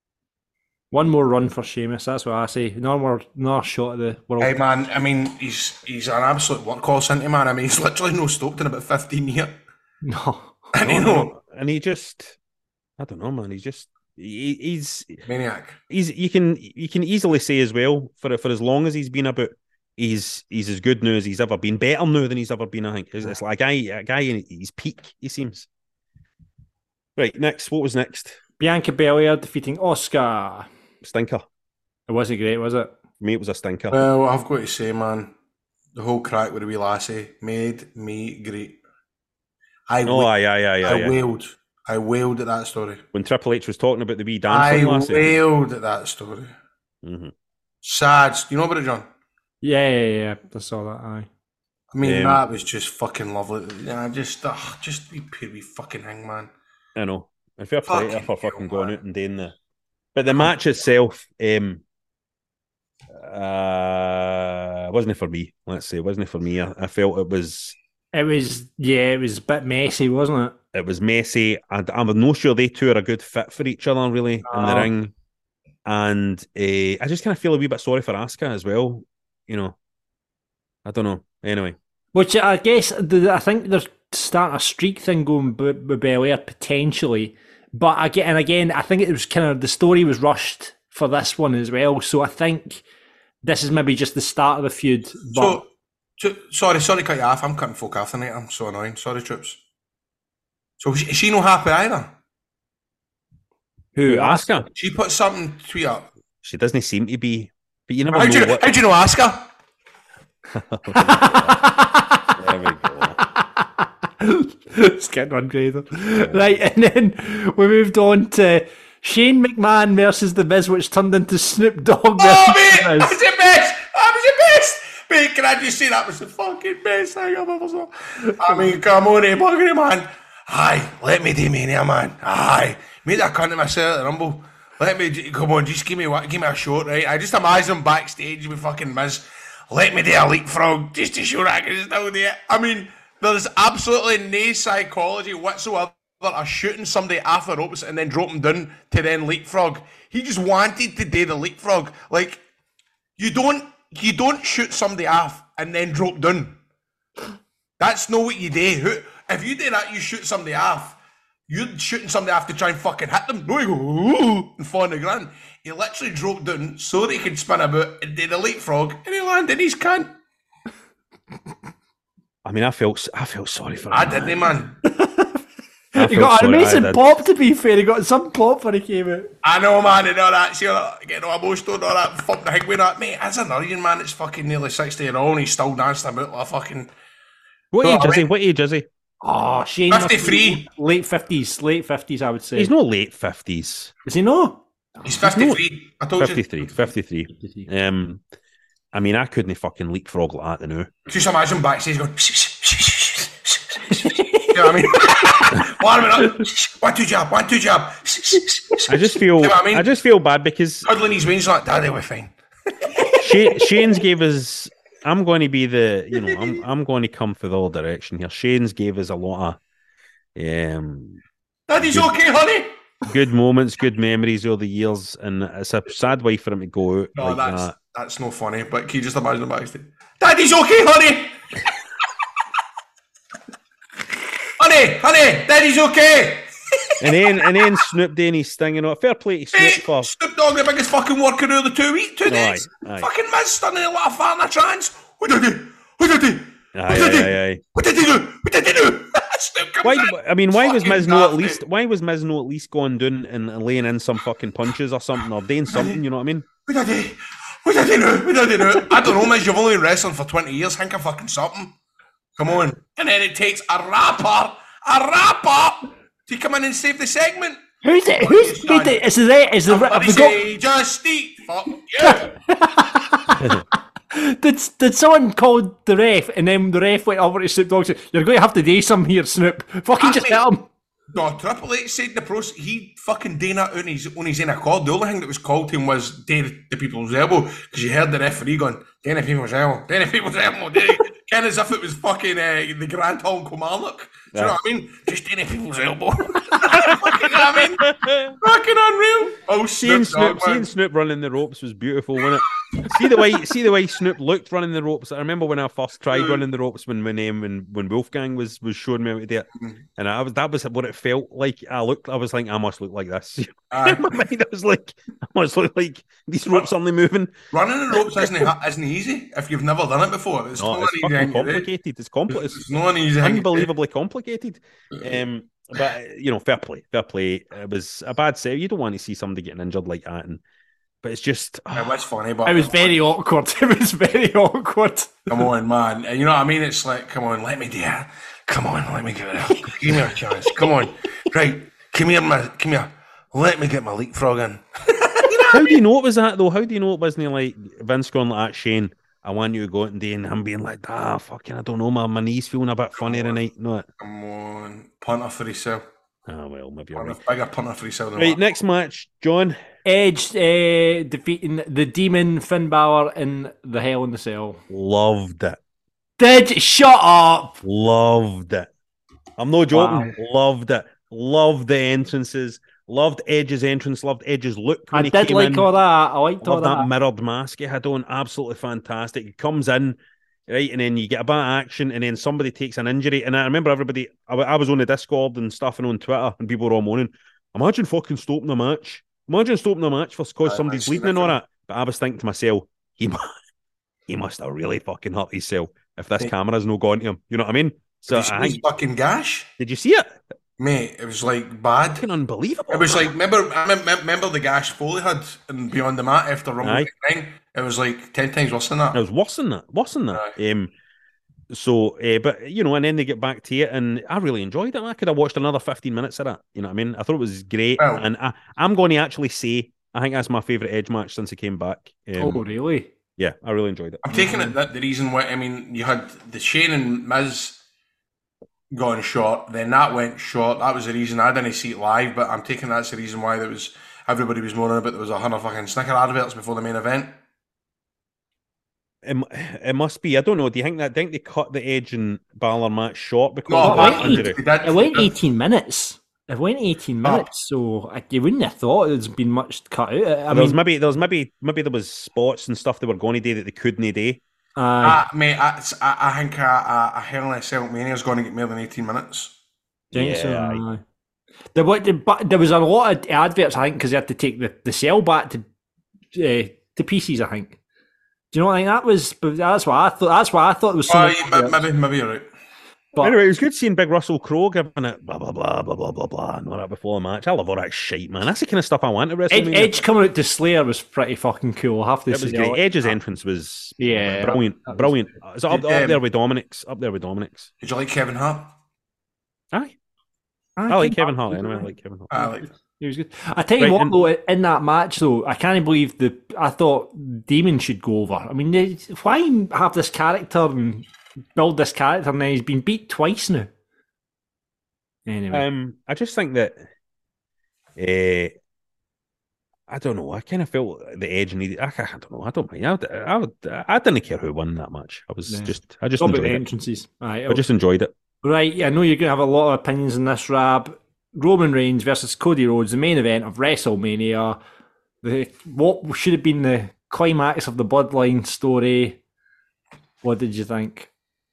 One more run for Sheamus, that's what I say. Another shot of the world.
Hey man, I mean, he's an absolute workhorse, isn't he, man? I mean, he's literally no stoked in about 15 years.
No.
And he just, I don't know, man. He's
maniac.
You can easily say as well, for as long as he's been about, he's as good now as he's ever been, better now than he's ever been. I think it's like a guy in his peak. He seems. Right, next. What was next?
Bianca Belair defeating Asuka.
Stinker.
It wasn't great, was it?
For me, it was a stinker.
Well, I've got to say, man, the whole crack with the wee lassie made me great. I wailed at that story.
When Triple H was talking about the wee dancing lassie.
I wailed at that story.
Mm-hmm.
Sad. Do you know about it, John?
Yeah. I saw that, aye.
I mean, that was just fucking lovely. Yeah, just be pure wee fucking thing, man.
I know. And fair play for fucking going out and doing the... But the match itself, Wasn't it for me? Let's say, wasn't it for me? I felt it was
It was a bit messy, wasn't it?
messy, and I'm not sure they two are a good fit for each other really in the
No.
ring. And I just kind of feel a wee bit sorry for Asuka as well. You know, I don't know. Anyway,
Which I guess I think they're starting a streak thing going with Belair potentially, but again, I think it was kind of the story was rushed for this one as well. So I think this is maybe just the start of the feud. But
Sorry to cut you off. I'm cutting folk off tonight. I'm so annoying. Sorry, Troops. So is she not happy either?
who Asuka?
She put something tweet up.
She doesn't seem to be, but you never
How'd
know
you,
what.
how'd you know Asuka?
There we go.
It's getting on greater. Right, and then we moved on to Shane McMahon versus The Miz, which turned into Snoop Dogg
Oh,
versus
mate!
The
That
Miz.
was the best! That was the best! Mate, can I just say that was the fucking best thing I've ever saw? I mean, come on, bugging man. Aye, let me do Mania, man. Aye. Made that cunt of myself at the Rumble. Let me, come on, just give me a shot, right? I just imagine him backstage with fucking Miz. Let me do a leapfrog just to show that I can still do it. I mean, there's absolutely no psychology whatsoever of shooting somebody off the ropes and then dropping down to then leapfrog. He just wanted to do the leapfrog. Like, you don't shoot somebody off and then drop down. That's not what you do. If you do that, you shoot somebody off. You're shooting somebody off to try and fucking hit them. No, you go, ooh, and fall on the ground. He literally dropped down so that he could spin about and do the leapfrog, and he landed his cunt.
I mean, I felt sorry for him.
I didn't, man.
He got an amazing pop, to be fair. He got some pop when he came out.
I know, man, and all that. See, getting all emotional and all that. Fuck the heck with that. Mate, that's annoying, man. It's fucking nearly 60 years old and he's still dancing about like a fucking...
What
No,
age is
I
he? What age is he?
Oh, Shane must be
53.
late 50s, I would say.
He's no late 50s.
Is he no?
He's 53. I told you.
53. I mean, I couldn't fucking leapfrog like that now.
Just imagine backstage going... You know what I mean? 1 minute. 1, 2 jab. 1, 2 jab.
I just feel,
You know what I mean?
I just feel bad because
Cuddling his wings like, Daddy, we're fine.
Shane's gave us. I'm going to be the, I'm going to come for the all direction here. Shane's gave us a lot of,
Daddy's okay, honey.
good moments, good memories over the years, and it's a sad way for him to go out
No,
like
that's
that.
that's not funny. But can you just imagine him backstage? Daddy's okay, honey. honey, Daddy's okay.
And then Snoop doing his thing, fair play to Snoop
Hey,
for.
Snoop Dogg, the biggest fucking worker of the 2 weeks, 2 days.
Aye.
Fucking Miz standing there like a fart in a trance. What did he do? What did he do?
Aye.
What did he do? What did he do? Snoop comes in.
Why was
Fucking
Miz no at
daft,
least?
mate.
Why was Miz no at least going down and laying in some fucking punches or something, or doing something? You know what I mean?
What did he? What did he do? What did he do? I don't know, Miz. You've only been wrestling for 20 years. Think of fucking something. Come on. And then it takes a rapper to come in and save the segment.
Who's it? Who's made it? Is it? Is the
What
have
did
they
he say? Just eat. Fuck you.
got, did someone call the ref and then the ref went over to Snoop Dogg and said, "You're going to have to do some here, Snoop. Fucking just hit him."
No, Triple H said the process. He fucking did that on his own accord. The only thing that was called to him was "Day the people's elbow" because you heard the referee going "Day the people's elbow, day the people's elbow." Kind of as if it was fucking the Grand Hall Kilmarnock. Do you know what I mean? Just day the people's elbow. Fucking, you know what I mean? Fucking unreal. Oh,
Seeing
Snoop,
seeing Snoop running the ropes was beautiful, wasn't it? see the way Snoop looked running the ropes. I remember when I first tried running the ropes when Wolfgang was showing me how to do it, and that was what it felt like. I was like, I must look like this. In my mind, I was like, I must look like these ropes only moving.
Running the ropes isn't easy if you've never done it before. It's
No,
not
it's
an easy
fucking
thing to do.
complicated.
It's not an easy thing to do.
Unbelievably complicated. But fair play. It was a bad save. You don't want to see somebody getting injured like that, but it's just
It was funny, but
It was very awkward. It was very awkward.
come on, man. And you know what I mean? It's like, come on, let me do it. Come on, let me give it a give me a chance. Come on. Right. Come here. Let me get my leapfrog in.
How do you know it was that though? How do you know it wasn't like Vince going like that, Shane? I want you to go out and do, and him being like, fucking, I don't know, my knees feeling a bit funny tonight. No,
Come on. Punter for himself.
well, maybe you're right.
Bigger punter for himself than
Right,
that.
next match, John.
Edge defeating the Demon Finn Balor in the Hell in the Cell.
Loved it.
Shut up.
Loved it. I'm no joking. Loved it. Loved the entrances. Loved Edge's entrance. Loved Edge's look when
I
he
did
came
like
in.
all that. I liked all
Loved
that.
that mirrored mask he had on. Absolutely fantastic. He comes in, right, and then you get a bit of action, and then somebody takes an injury. And I remember everybody, I was on the Discord and stuff and on Twitter, and people were all moaning, imagine fucking stopping the match. Imagine stopping the match because somebody's bleeding and all that. But I was thinking to myself, he must have really fucking hurt himself if this camera's no gone to him. You know what I mean? So
Did you see his fucking gash?
Did you see it?
Mate, it was like bad.
Fucking unbelievable.
It was like, remember the gash Foley had in Beyond the Mat after Rumble 99? It was like 10 times worse than that.
It was worse than that. But you know, and then they get back to it, and I really enjoyed it. I could have watched another 15 minutes of that. You know what I mean? I thought it was great,
Well,
and I'm going to actually say I think that's my favourite Edge match since he came back.
Oh, really?
Yeah, I really enjoyed it.
I'm taking it that the reason why, I mean, you had the Shane and Miz going short, then that went short. That was the reason I didn't see it live, but I'm taking that's the reason why everybody was moaning about there was 100 fucking Snicker adverts before the main event.
It must be. I don't know. Do you think they cut the Edge and Balor match short because
No,
of that injury?
It went 18 minutes. It went 18 minutes, so you wouldn't have thought there's been much cut out.
Maybe there was spots and stuff they were going to do that they couldn't do.
Mate, I think a Hell in a Cell Mania is going to get more than 18 minutes.
There was a lot of adverts, I think, because they had to take the cell back to pieces. I think. Do you know what I think that was? That's what I thought. That's why I thought it was.
Maybe you're right.
But anyway, it was good seeing Big Russell Crowe giving it blah blah blah blah blah blah blah and all that before the match. I love all that shit, man. That's the kind of stuff I want at WrestleMania.
Edge coming out to Slayer was pretty fucking cool. I have to say,
it was great. Edge's entrance was brilliant. It's up there with Dominic's.
Did you like Kevin Hart?
Aye. I like Kevin Hart. Anyway, I like Kevin Hart.
I like it.
He was good. I tell you what, though, in that match, though, I can't believe I thought Demon should go over. I mean, why have this character and build this character now? He's been beat twice now. Anyway,
I just think that I don't know. I kind of felt the Edge needed. I don't know. I don't mind. I didn't care who won that match. I just enjoyed
the
it.
entrances. Right,
I just enjoyed it.
Right, I know you're going to have a lot of opinions on this, Rab. Roman Reigns versus Cody Rhodes, the main event of WrestleMania. What should have been the climax of the Bloodline story? What did you think?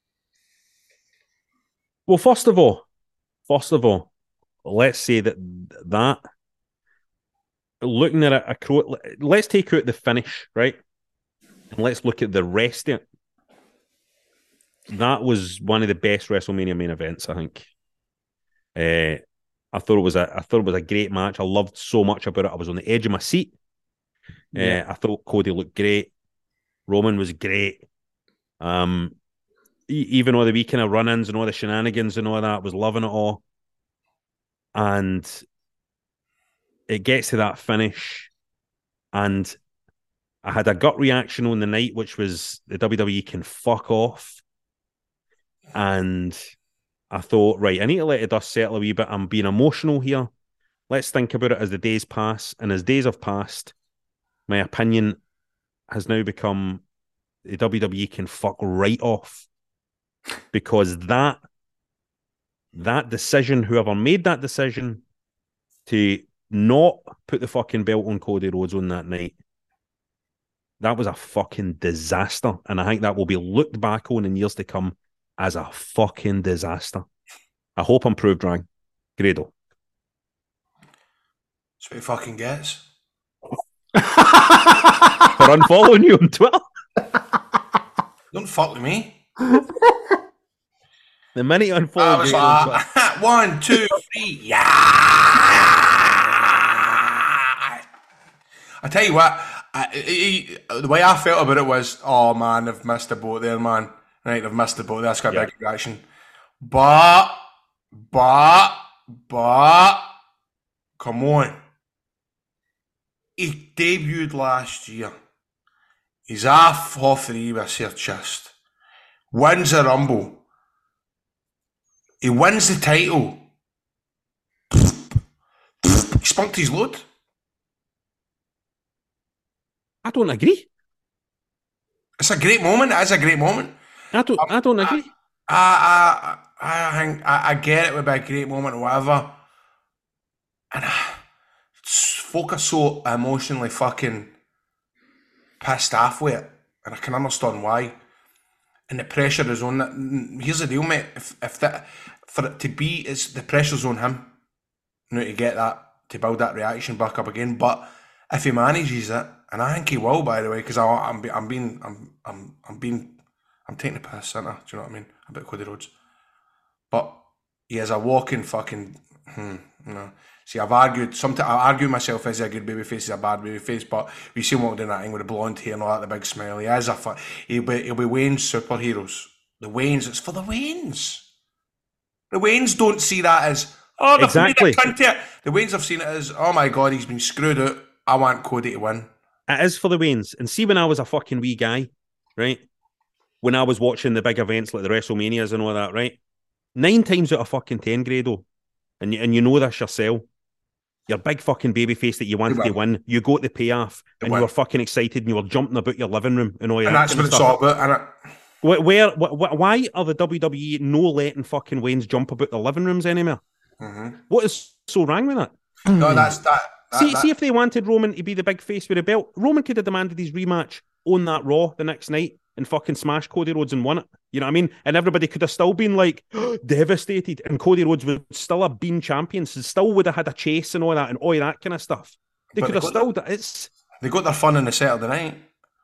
Well, first of all, let's say that looking at it, let's take out the finish, right? And let's look at the rest of it. That was one of the best WrestleMania main events, I think. I thought it was a great match. I loved so much about it. I was on the edge of my seat. I thought Cody looked great. Roman was great. Even all the wee kind of run-ins and all the shenanigans and all that, I was loving it all. And it gets to that finish, and I had a gut reaction on the night, which was the WWE can fuck off. And I thought, right, I need to let the dust settle a wee bit. I'm being emotional here. Let's think about it as the days pass. And as days have passed, my opinion has now become the WWE can fuck right off. Because that decision, whoever made that decision to not put the fucking belt on Cody Rhodes on that night, that was a fucking disaster. And I think that will be looked back on in years to come as a fucking disaster. I hope I'm proved wrong. Grado.
That's what he fucking gets.
For unfollowing you on Twitter.
Don't fuck with me.
The minute you unfollow
was
Grado on Twitter.
1, 2, 3, yeah. I tell you what, the way I felt about it was, oh man, I've missed the boat there, man. Right, I've missed the boat. That's got a big reaction. But, come on. He debuted last year. He's off 3 with a sheer chest. Wins a Rumble. He wins the title. He spunked his load.
I don't agree.
It's a great moment. It is a great moment.
I don't agree.
I think I get it would be a great moment or whatever. And folk are so emotionally fucking pissed off with it. And I can understand why. And the pressure is on that. Here's the deal, mate. If that, for it to be, it's the pressure's on him. You know, to get that, to build that reaction back up again. But if he manages it, and I think he will, by the way, because I'm taking the piss, isn't I? Do you know what I mean? About Cody Rhodes. But he is a walking fucking. No. See, I argue myself, is he a good babyface, is he a bad babyface? But we see him doing that thing with the blonde hair and all that, the big smile. He is he'll be Wayne's superheroes. The Waynes, it's for the Waynes. The Waynes don't see that as, oh,
exactly.
The Waynes have seen it as, oh my God, he's been screwed out. I want Cody to win.
It is for the Waynes. And see, when I was a fucking wee guy, right? When I was watching the big events like the WrestleManias and all that, right? 9 times out of fucking 10, Grado, and you know this yourself, your big fucking babyface that you wanted to win, you go to the payoff and you were fucking excited and you were jumping about your living room and all that.
And that's what it's all about,
innit? Why are the WWE no letting fucking Waynes jump about the living rooms anymore?
Mm-hmm.
What is so wrong with that?
No, that's that.
See if they wanted Roman to be the big face with a belt, Roman could have demanded his rematch on that Raw the next night and fucking smashed Cody Rhodes and won it. You know what I mean? And everybody could have still been like devastated, and Cody Rhodes would still have been champion, so still would have had a chase and all that kind of stuff. They could have still.
They got their fun on the Saturday night.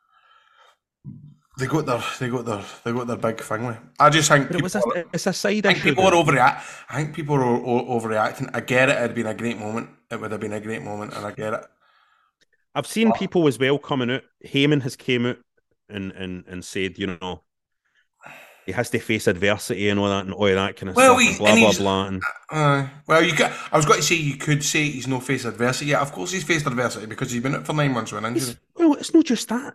They got their big thing with. I just think
it's a side issue.
People are overreacting. I think people are overreacting. I get it. It'd been a great moment. It would have been a great moment, and I get it.
I've seen people as well coming out. Heyman has came out and said, you know, he has to face adversity and all that kind of stuff. And blah blah blah.
I was going to say you could say he's no faced adversity. Yeah, of course he's faced adversity because he's been out for 9 months with an injury.
It's not just that.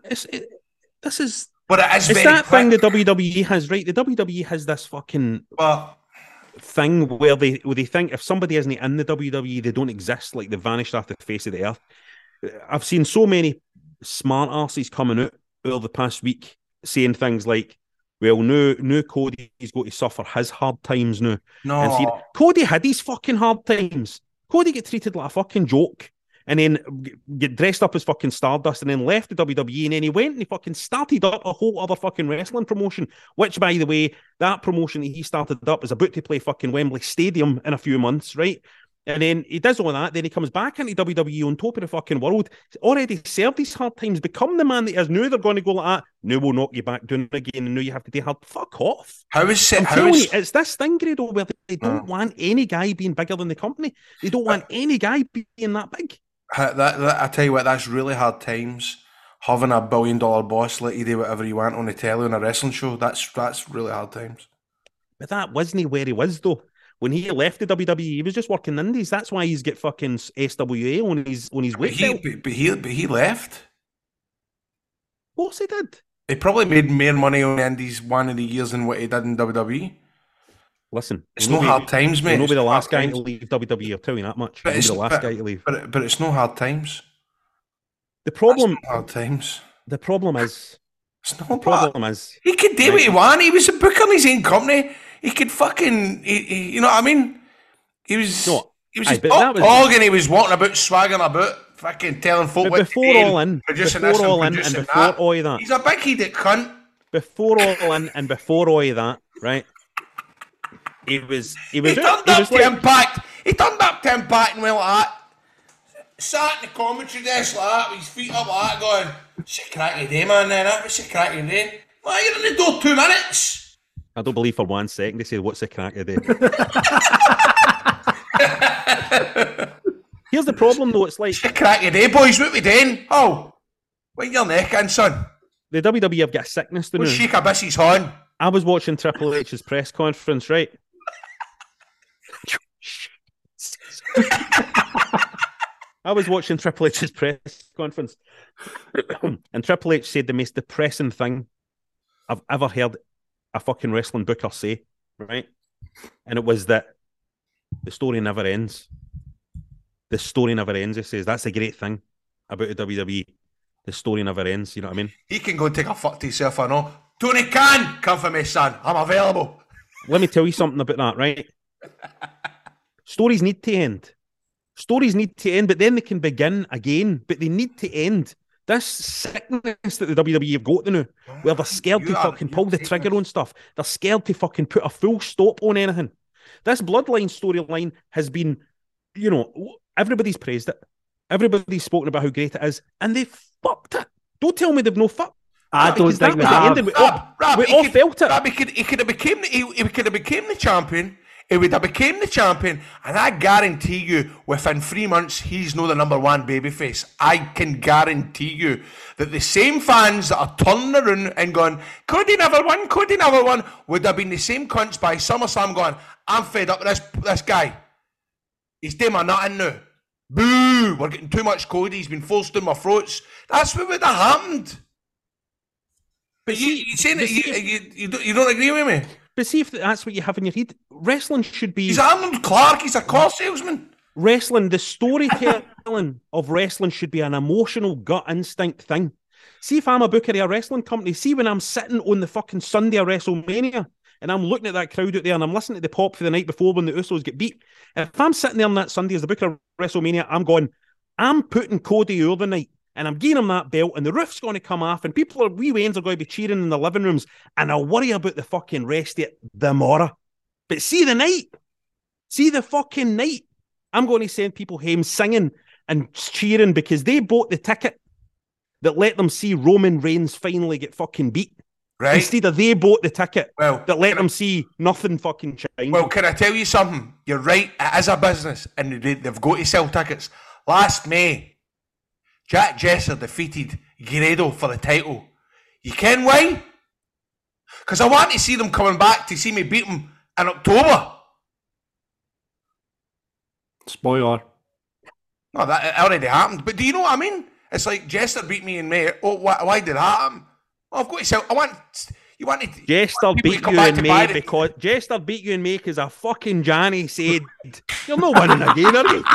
But it is
it's
very
that
quick.
thing the WWE has, right? The WWE has this fucking thing where they think if somebody isn't in the WWE, they don't exist, like they vanished off the face of the earth. I've seen so many smart arses coming out over the past week saying things like, well, no, Cody's going to suffer his hard times now.
No.
And see, Cody had his fucking hard times. Cody get treated like a fucking joke and then get dressed up as fucking Stardust and then left the WWE and then he went and he fucking started up a whole other fucking wrestling promotion, which, by the way, that promotion that he started up is about to play fucking Wembley Stadium in a few months, right? And then he does all that, then he comes back into WWE on top of the fucking world. He's already served these hard times, become the man that he is. Now they're going to go like that. Now we'll knock you back down again, and now you have to do hard. Fuck off. It's this thing, Grado, where they don't want any guy being bigger than the company. They don't want any guy being that big.
I tell you what, that's really hard times. Having a $1 billion boss let you do whatever you want on the telly on a wrestling show, that's really hard times.
But that wasn't where he was, though. When he left the WWE, he was just working indies. That's why he's get fucking SWA on his weight belt.
But he left.
Of course he did.
He probably made more money on the indies one of the years than what he did in WWE.
Listen,
it's no hard times, mate.
He'll be the last guy to leave WWE. I'll tell you that much. He'll be the last guy to leave.
But it's no hard times.
The problem.
It's no hard times.
The problem is.
It's no problem
is
he could do what he wanted. He was a booker in his own company. He could fucking, you know what I mean? He was just and he was walking about, swaggering about, fucking telling folk what
before
to
all in, before all in, and before all of that.
He's a big-headed cunt.
Before all in, and before all of that, right? He turned
up to Impact. He turned up to Impact and went like that. Sat in the commentary desk like that, with his feet up like that, going, "What's the crack of the day, man? What's the crack of the day? Well, you're in the door 2 minutes."
I don't believe for 1 second they said, "What's the crack of the day?" Here's the problem, though. It's like,
"What's the crack of the day, boys? What we doing? Oh, wait your neck in, son."
The WWE have got a sickness to
know. Shake a bissy's horn.
I was watching Triple H's press conference, right? I was watching Triple H's press conference, and Triple H said the most depressing thing I've ever heard a fucking wrestling booker say, right? And it was that the story never ends. The story never ends, he says. That's a great thing about the WWE. the story never ends. You know what I mean?
He can go and take a fuck to himself or no. Tony Khan, come for me, son. I'm available.
Let me tell you something about that, right? Stories need to end. Stories need to end, but then they can begin again. But they need to end. This sickness that the WWE have got to now, where they're scared to fucking pull the trigger on stuff. They're scared to fucking put a full stop on anything. This Bloodline storyline has been, you know, everybody's praised it. Everybody's spoken about how great it is, and they fucked it. Don't tell me they've no fucked.
I don't think they have.
We all felt it.
He could have became the champion. He would have became the champion, and I guarantee you, within 3 months, he's no the number one babyface. I can guarantee you that the same fans that are turning around and going, Cody never won, would have been the same cunts by SummerSlam going, I'm fed up with this guy. He's doing my nutting now. Boo! We're getting too much Cody. He's been forced down my throats. That's what would have happened. But you saying that you don't agree with me?
But see if that's what you have in your head. Wrestling should be...
He's Arnold Clark. He's a car salesman.
Wrestling, the storytelling of wrestling should be an emotional gut instinct thing. See if I'm a booker of a wrestling company, see when I'm sitting on the fucking Sunday of WrestleMania and I'm looking at that crowd out there and I'm listening to the pop for the night before when the Usos get beat. If I'm sitting there on that Sunday as the booker of WrestleMania, I'm going, I'm putting Cody over the night. And I'm giving him that belt, and the roof's going to come off, and wee Waynes are going to be cheering in the living rooms, and I'll worry about the fucking rest of it tomorrow. But see the night. See the fucking night. I'm going to send people home singing and cheering because they bought the ticket that let them see Roman Reigns finally get fucking beat.
Right.
Instead of they bought the ticket that let
can
them see nothing fucking change.
Well, can I tell you something? You're right. It is a business, and they've got to sell tickets. Last May, Jack Jesser defeated Guerrero for the title. You ken why? Because I want to see them coming back to see me beat them in October.
Spoiler.
No, that already happened. But do you know what I mean? It's like Jesser beat me in May. Oh, why did that happen? Oh, I've got to sell. You want to.
Jester beat you in May because Jester beat you in May because a fucking Johnny said you're not winning again, are you?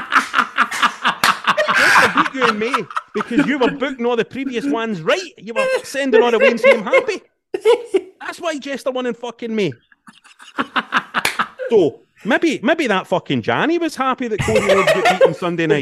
Jester beat you in May because you were booking all the previous ones right. You were sending all the wins home happy. That's why Jester won in fucking May. So maybe that fucking Johnny was happy that Cody Rhodes got beaten Sunday night.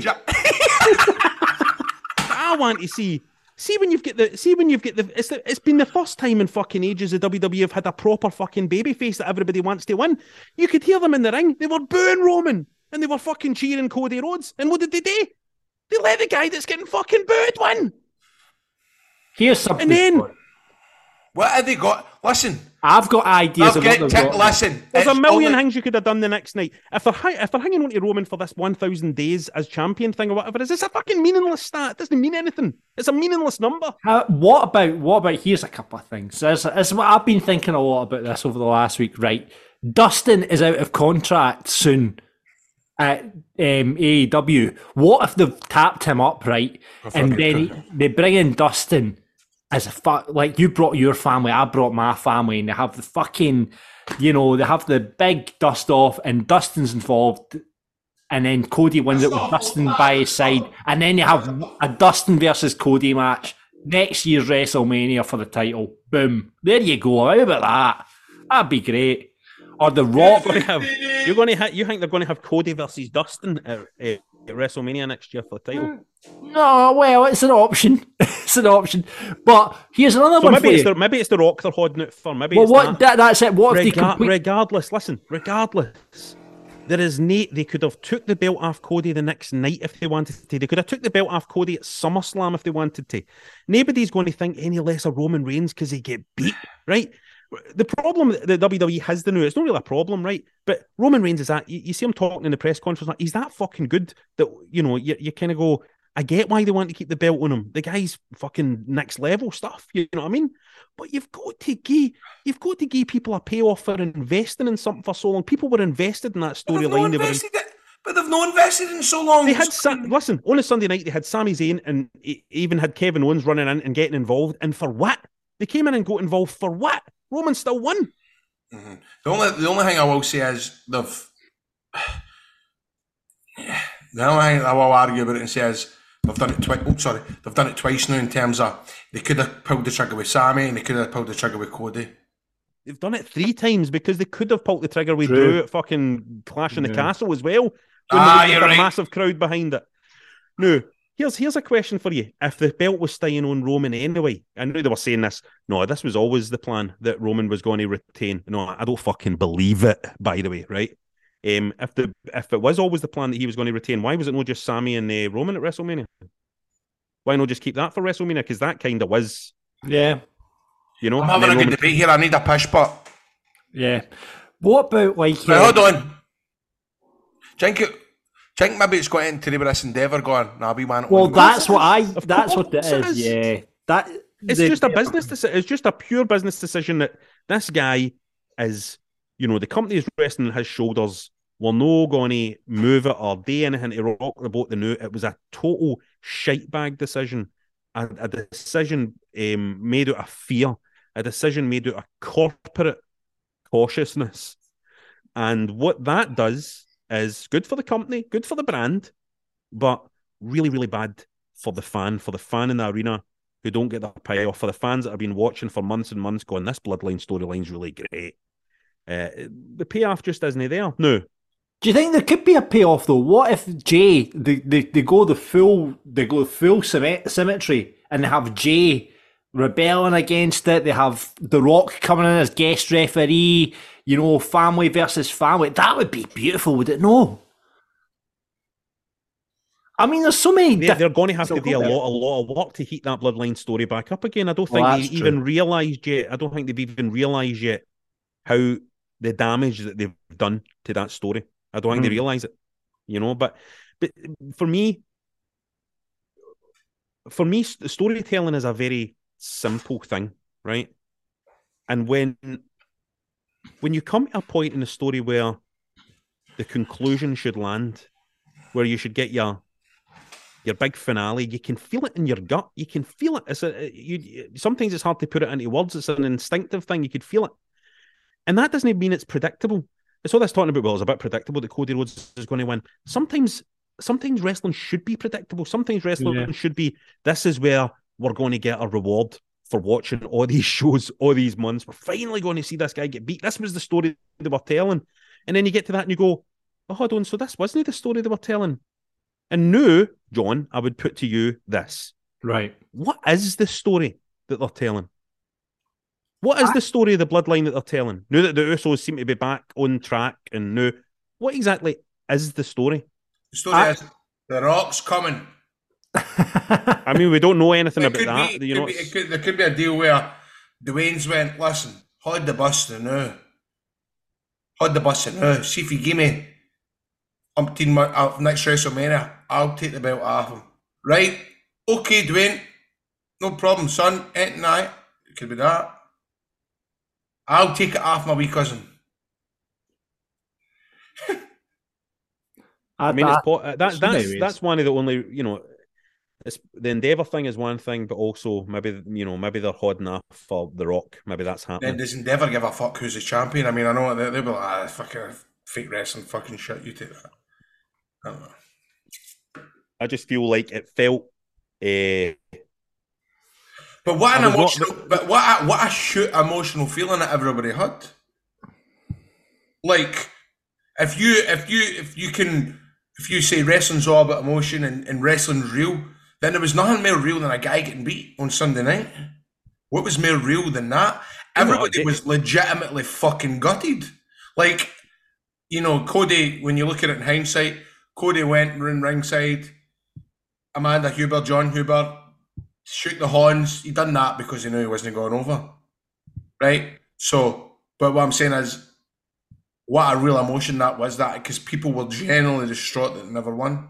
I want to see when you've got the it's been the first time in fucking ages the WWE have had a proper fucking babyface that everybody wants to win. You could hear them in the ring. They were booing Roman and they were fucking cheering Cody Rhodes. And what did they do? They let the guy that's getting fucking booed win.
Here's something.
And then
what have they got? Listen,
I've got ideas.
Listen,
there's a million things you could have done the next night. If they're hanging on to Roman for this 1,000 days as champion thing or whatever, is this a fucking meaningless stat? It doesn't mean anything. It's a meaningless number.
What about? Here's a couple of things. This what I've been thinking a lot about this over the last week. Right, Dustin is out of contract soon at AEW. What if they've tapped him up right, and then they bring in Dustin? As like you brought your family, I brought my family, and they have the fucking, they have the big dust off, and Dustin's involved, and then Cody wins it with Dustin by his side, and then you have a Dustin versus Cody match next year's WrestleMania for the title. Boom, there you go. How about that? That'd be great. Or The Rock.
You think they're going to have Cody versus Dustin at WrestleMania next year for the title?
No, well, it's an option. It's an option. But here's another one.
Maybe it's the Rock they're holding it for. Maybe
that's it. What if they
regardless, there is they could have took the belt off Cody the next night if they wanted to. They could have took the belt off Cody at SummerSlam if they wanted to. Nobody's going to think any less of Roman Reigns because he get beat, right? The problem that the WWE has to know, it's not really a problem, right? But Roman Reigns is that, you see him talking in the press conference, he's that fucking good that, you kind of go, I get why they want to keep the belt on him. The guy's fucking next level stuff, you know what I mean? But you've got to give people a payoff for investing in something for so long. People were invested in that storyline.
But they've not invested in so long.
They had listen, on a Sunday night, they had Sami Zayn and even had Kevin Owens running in and getting involved. And for what? They came in and got involved for what? Roman still won.
Mm-hmm. The only thing I will say is the only thing I will argue about it and say is They've done it twice. Oh, sorry, they've done it twice now. In terms of they could have pulled the trigger with Sammy, and they could have pulled the trigger with Cody.
They've done it 3 times because they could have pulled the trigger with
True.
Drew at fucking Clash in the Castle as well. When
Ah,
there
you're
was a
right.
massive crowd behind it. No, here's a question for you. If the belt was staying on Roman anyway, I knew they were saying this. No, this was always the plan that Roman was going to retain. No, I don't fucking believe it, by the way, right? If it was always the plan that he was going to retain, why was it not just Sami and Roman at WrestleMania? Why not just keep that for WrestleMania? Because that kind of was,
Yeah.
you know.
I'm
and
having a
then
good
Roman-
debate here. I need a push pot.
Yeah. What about like?
Now, hold on. Think maybe it's got into with this Endeavour going. Nah, we want.
Well, that's what
course
what it
it
is.
is.
Yeah. That
It's just a business decision. It's just a pure business decision that this guy is, you know, the company is resting on his shoulders. We're no going to move it or do anything to rock the boat. It was a total shitebag decision, a decision made out of fear, a decision made out of corporate cautiousness. And what that does is good for the company, good for the brand, but really, really bad for the fan in the arena who don't get that payoff, for the fans that have been watching for months and months going, this Bloodline storyline's really great. The payoff just isn't there. No.
Do you think there could be a payoff though? What if Jay they go the full symmetry and they have Jay rebelling against it? They have The Rock coming in as guest referee. You know, family versus family. That would be beautiful, would it? No. I mean, there's so many.
They're going to have to
So
do a
go there.
lot of work to heat that Bloodline story back up again. I don't
Well,
think
that's
they even
true.
realised yet. I don't think they've even realised yet how the damage that they've done to that story. I don't think they realise it, you know. But for me, storytelling is a very simple thing, right? And when you come to a point in the story where the conclusion should land, where you should get your big finale, you can feel it in your gut. You can feel it. Sometimes it's hard to put it into words. It's an instinctive thing. You could feel it. And that doesn't mean it's predictable. It's all this talking about, well, it's a bit predictable that Cody Rhodes is going to win. Sometimes wrestling should be predictable. Sometimes wrestling should be, this is where we're going to get a reward for watching all these shows, all these months. We're finally going to see this guy get beat. This was the story they were telling. And then you get to that and you go, oh, hold on, so this wasn't the story they were telling. And now, John, I would put to you this.
Right.
What is the story that they're telling? What is the story of the Bloodline that they're telling? Now that the Usos seem to be back on track, and now, what exactly is the story?
The story is The Rock's coming.
I mean, we don't know anything
It
about
could
that.
be,
You know,
there could be a deal where Dwayne's went, listen, hold the bus now. Hold the bus now. See if you give me umpteen next WrestleMania, I'll take the belt off him. Right? Okay, Dwayne. No problem, son. Ain't night. It could be that. I'll take it off my wee cousin.
I mean,
anyways.
that's one of the only, you know, it's, the Endeavour thing is one thing, but also maybe they're holding off for The Rock. Maybe that's
Then
happening.
does Endeavour give a fuck who's the champion? I mean, I know they'll be like, fucking fake wrestling fucking shit, you take that. I don't know.
I just feel like it felt.
But what an
I was not-
emotional, but what a shoot emotional feeling that everybody had. Like, if you say wrestling's all about emotion and wrestling's real, then there was nothing more real than a guy getting beat on Sunday night. What was more real than that? Everybody was legitimately fucking gutted. Like, you know, Cody, when you look at it in hindsight, Cody went in ringside, Amanda Huber, John Huber, shoot the horns. He done that because he knew he wasn't going over. Right? So, but what I'm saying is, what a real emotion that was, that because people were genuinely distraught that they never won.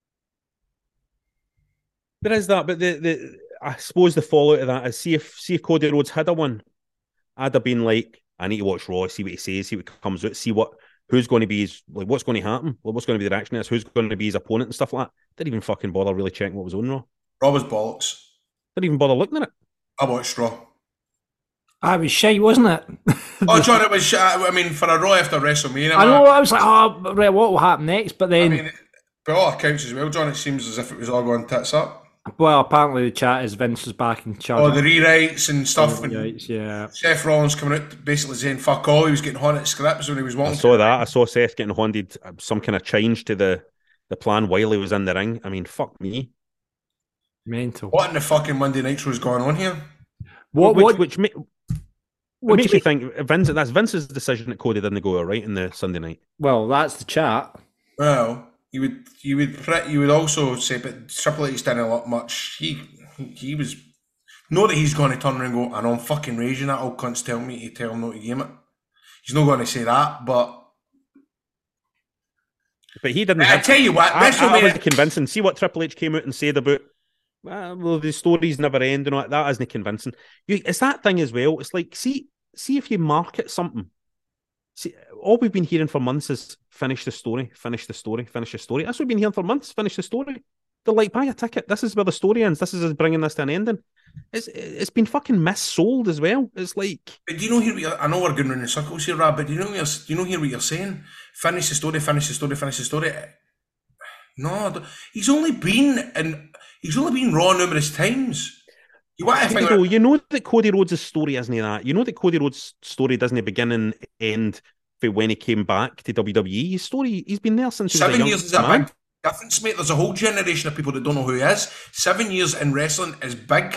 There is that, but I suppose the fallout of that is see if Cody Rhodes had a win, I'd have been like, I need to watch Raw, see what he says, see what comes out, see who's going to be his, like, what's going to happen, what's going to be the reaction to this, who's going to be his opponent and stuff like that. Didn't even fucking bother really checking what was on Raw.
Raw was bollocks.
Didn't even bother looking at it.
I watched Raw.
I was shite, wasn't it?
Oh, John, it was. I mean, for a Raw after WrestleMania,
I know. I was like, oh, right, what will happen next? But then,
By all accounts as well, John, it seems as if it was all going tits up.
Well, apparently the chat is Vince is back in charge.
Oh, the rewrites and stuff. And
Rewrites, yeah.
Seth Rollins coming out basically saying fuck all. He was getting haunted scripts when he was
I
wanting.
saw that. I saw Seth getting haunted. Some kind of change to the plan while he was in the ring. I mean, fuck me.
Mental.
What in the fucking Monday Nitro is going on here?
Which makes you think that's Vince's decision that Cody didn't go right in the Sunday night.
Well, that's the chat.
Well, you would also say, but Triple H didn't look much. He was know that he's going to turn around and go, and I'm fucking raging that old cunt's telling me to tell him not to game it. He's not going to say that, but
he didn't.
I tell you what,
I was convincing. See what Triple H came out and said about. Well, the stories never end and all that isn't convincing. It's that thing as well. It's like, see if you market something. See, all we've been hearing for months is finish the story, finish the story, finish the story. That's what we've been hearing for months. Finish the story. They're like, buy a ticket. This is where the story ends. This is us bringing this to an ending. It's been fucking missold as well. It's like.
But do you know here? I know we're going round in circles here, Rab. But do you know here what you're saying? Finish the story. Finish the story. Finish the story. No, he's only been Raw numerous times. You
know that Cody Rhodes' story isn't that. You know that Cody Rhodes' story doesn't begin and end for when he came back to WWE. His story, he's been there since
7 years. Is a big difference, mate. There's a whole generation of people that don't know who he is. 7 years in wrestling is big.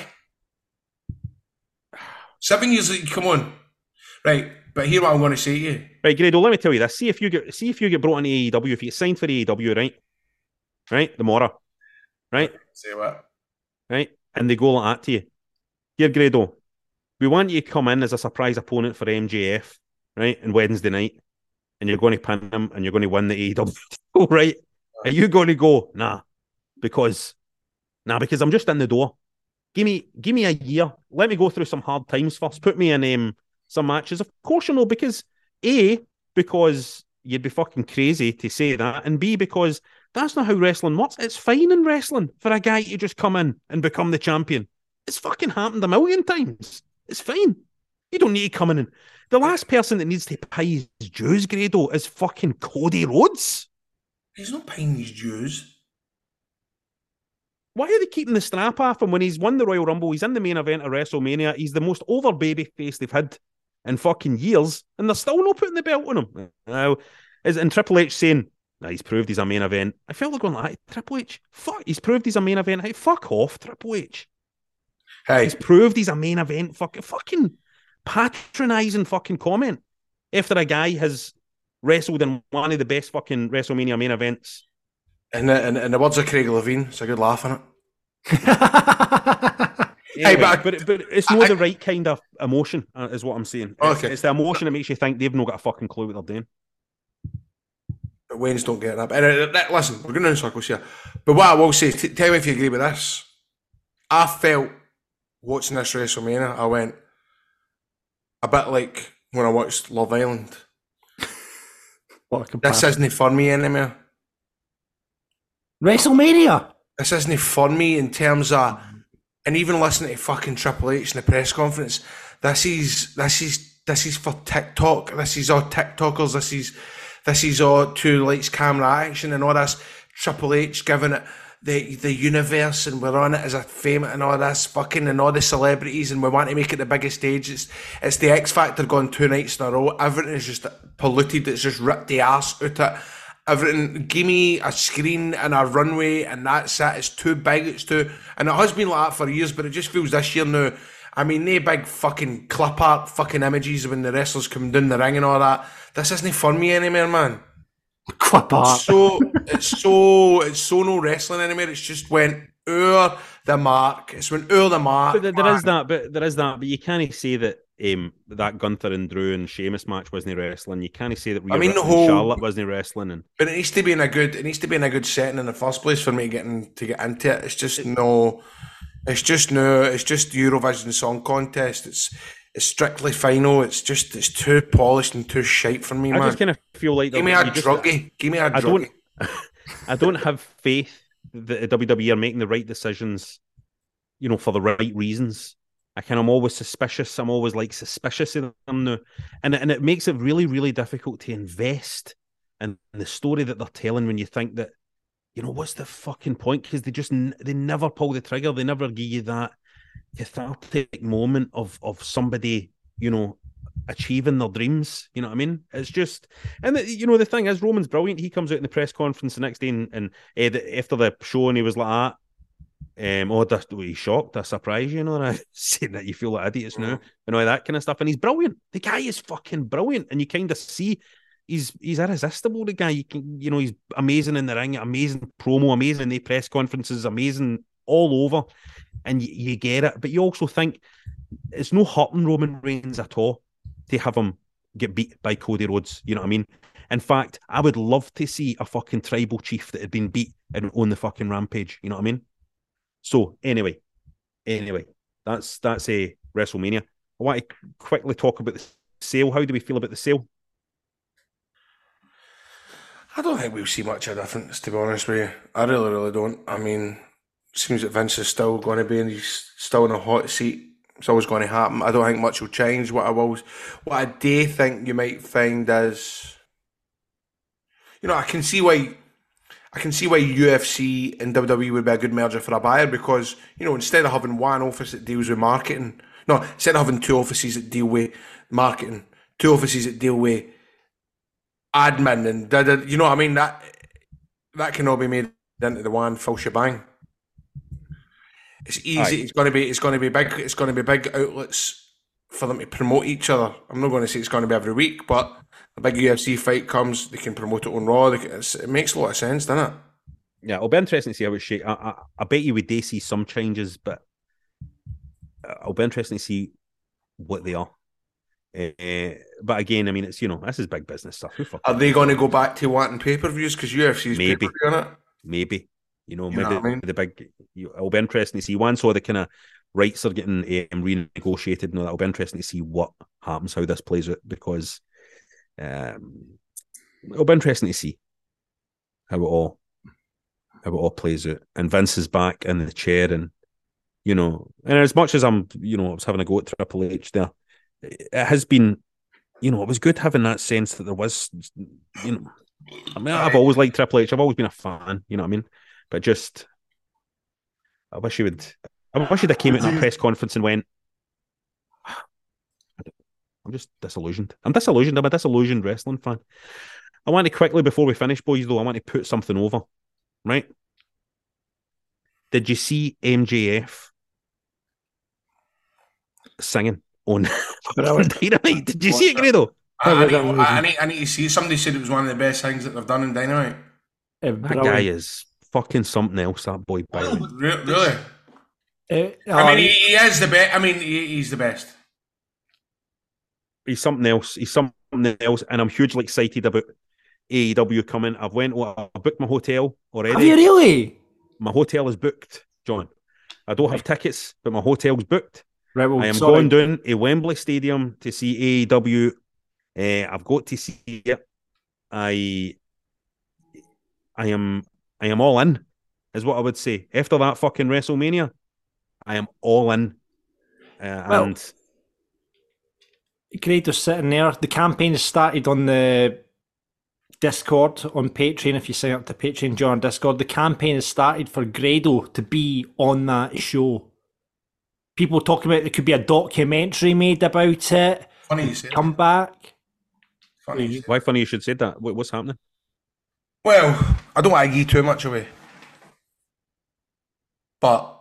7 years. Come on, right? But here's what I'm going to say to you.
Right, Grado. Let me tell you this. See if you get brought into AEW. If you get signed for AEW, right, the Mora, right.
Say what?
Right, and they go like that to you. Here, Grado, we want you to come in as a surprise opponent for MJF, right, on Wednesday night, and you're going to pin him and you're going to win the AEW title, right? Are you going to go, nah, because I'm just in the door. Give me a year. Let me go through some hard times first. Put me in some matches. Of course you know, because because you'd be fucking crazy to say that, and B, because that's not how wrestling works. It's fine in wrestling for a guy to just come in and become the champion. It's fucking happened a million times. It's fine. You don't need to come in and... The last person that needs to pay his dues, Grado, is fucking Cody Rhodes.
He's not paying his dues.
Why are they keeping the strap off him when he's won the Royal Rumble? He's in the main event of WrestleMania. He's the most over baby face they've had in fucking years, and they're still not putting the belt on him. Now, and Triple H saying, nah, he's proved he's a main event. I felt like going like, hey, Triple H, fuck, he's proved he's a main event. Hey, fuck off, Triple H.
Hey.
He's proved he's a main event. Fucking patronising fucking comment after a guy has wrestled in one of the best fucking WrestleMania main events.
In the words of Craig Levine, it's a good laugh in it.
Yeah, hey, but it's not the right kind of emotion, is what I'm saying.
Okay.
It's the emotion that makes you think they've not got a fucking clue what they're doing.
But Wayne's don't get that. And listen, we're going in circles here. But what I will say, tell me if you agree with this. I felt watching this WrestleMania, I went a bit like when I watched Love Island. This isn't for me anymore.
WrestleMania.
This isn't for me in terms of, and even listening to fucking Triple H in the press conference. This is for TikTok. This is all TikTokers. This is all two lights, camera, action, and all this. Triple H giving it the universe, and we're on it as a fame and all this fucking, and all the celebrities, and we want to make it the biggest stage. It's the X Factor gone 2 nights in a row. Everything is just polluted. It's just ripped the arse out of it. Everything, give me a screen and a runway, and that's it. It's too big. And it has been like that for years, but it just feels this year now. I mean, they big fucking clip art fucking images when the wrestlers come down the ring and all that. This isn't for me anymore, man.
Clip art.
It's so no wrestling anymore. It's just went over the mark. It's went over the mark.
But there is that. But you can't say that that Gunther and Drew and Sheamus match wasn't wrestling. You can't say that Charlotte wasn't wrestling.
But it needs to be in a good setting in the first place for me to get into it. It's just no. It's just Eurovision Song Contest. It's strictly final. It's too polished and too shite for me, man.
I just kind of feel like
give me a druggie.
I don't have faith that the WWE are making the right decisions, for the right reasons. I'm always suspicious. I'm always suspicious of them now. And it makes it really, really difficult to invest in the story that they're telling when you think that, what's the fucking point? Because they never pull the trigger. They never give you that cathartic moment of somebody, achieving their dreams. You know what I mean? It's just, and the thing is, Roman's brilliant. He comes out in the press conference the next day and after the show, and he was like that. Were you shocked? A surprise, saying that you feel like idiots now and all that kind of stuff. And he's brilliant. The guy is fucking brilliant, and you kind of see he's irresistible. The guy, he's amazing in the ring, amazing promo, amazing in the press conferences, amazing all over, and you get it. But you also think it's no hurting Roman Reigns at all to have him get beat by Cody Rhodes. You know what I mean? In fact, I would love to see a fucking tribal chief that had been beat and on the fucking Rampage. You know what I mean? So anyway, that's a WrestleMania. I want to quickly talk about the sale. How do we feel about the sale?
I don't think we'll see much of a difference, to be honest with you. I really, really don't. I mean, it seems that Vince is still going to be, and he's still in a hot seat. It's always going to happen. I don't think much will change. What I do think you might find is, I can see why UFC and WWE would be a good merger for a buyer, because, instead of having one office that deals with marketing, instead of having two offices that deal with marketing, two offices that deal with admin and you know what I mean, that can all be made into the one full shebang. It's easy. Right. It's going to be big. It's going to be big outlets for them to promote each other. I'm not going to say it's going to be every week, but a big UFC fight comes, they can promote it on Raw. It makes a lot of sense, doesn't it?
Yeah, it'll be interesting to see how it shakes. I bet you we do see some changes, but it'll be interesting to see what they are. But again, I mean, it's this is big business stuff.
Are they going to go back to wanting pay-per-views because UFC's
maybe
pay-per-view on it?
Maybe maybe the big. It'll be interesting to see. Once all the kind of rights are getting renegotiated, and that'll be interesting to see what happens, how this plays out, because it'll be interesting to see how it all plays out. And Vince is back in the chair, and and as much as I was having a go at Triple H there, it has been, it was good having that sense that there was, I mean, I've always liked Triple H. I've always been a fan, you know what I mean? But just, I wish he'd have came out in a press conference and went, I'm just disillusioned. I'm a disillusioned wrestling fan. I want to quickly, before we finish, boys, though, I want to put something over, right? Did you see MJF singing on Dynamite? Did you see it, Grado?
I need to see it. Somebody said it was one of the best things that they've done in Dynamite.
That guy is fucking something else, that boy.
Really? I mean, he is the best. I mean, he's the best.
He's something else. And I'm hugely excited about AEW coming. I've booked my hotel already.
Have you really?
My hotel is booked, John. I don't have tickets, but my hotel's booked.
Right, well,
I am going down to Wembley Stadium to see AEW. I've got to see it. I am all in, is what I would say. After that fucking WrestleMania, I am all in. And
Grado's sitting there. The campaign has started on the Discord on Patreon. If you sign up to Patreon, join Discord. The campaign has started for Grado to be on that show. People talking about there could be a documentary made about it.
Funny you say
Come back.
Funny.
Why funny you should say that? What's happening?
Well, I don't want to give too much away. But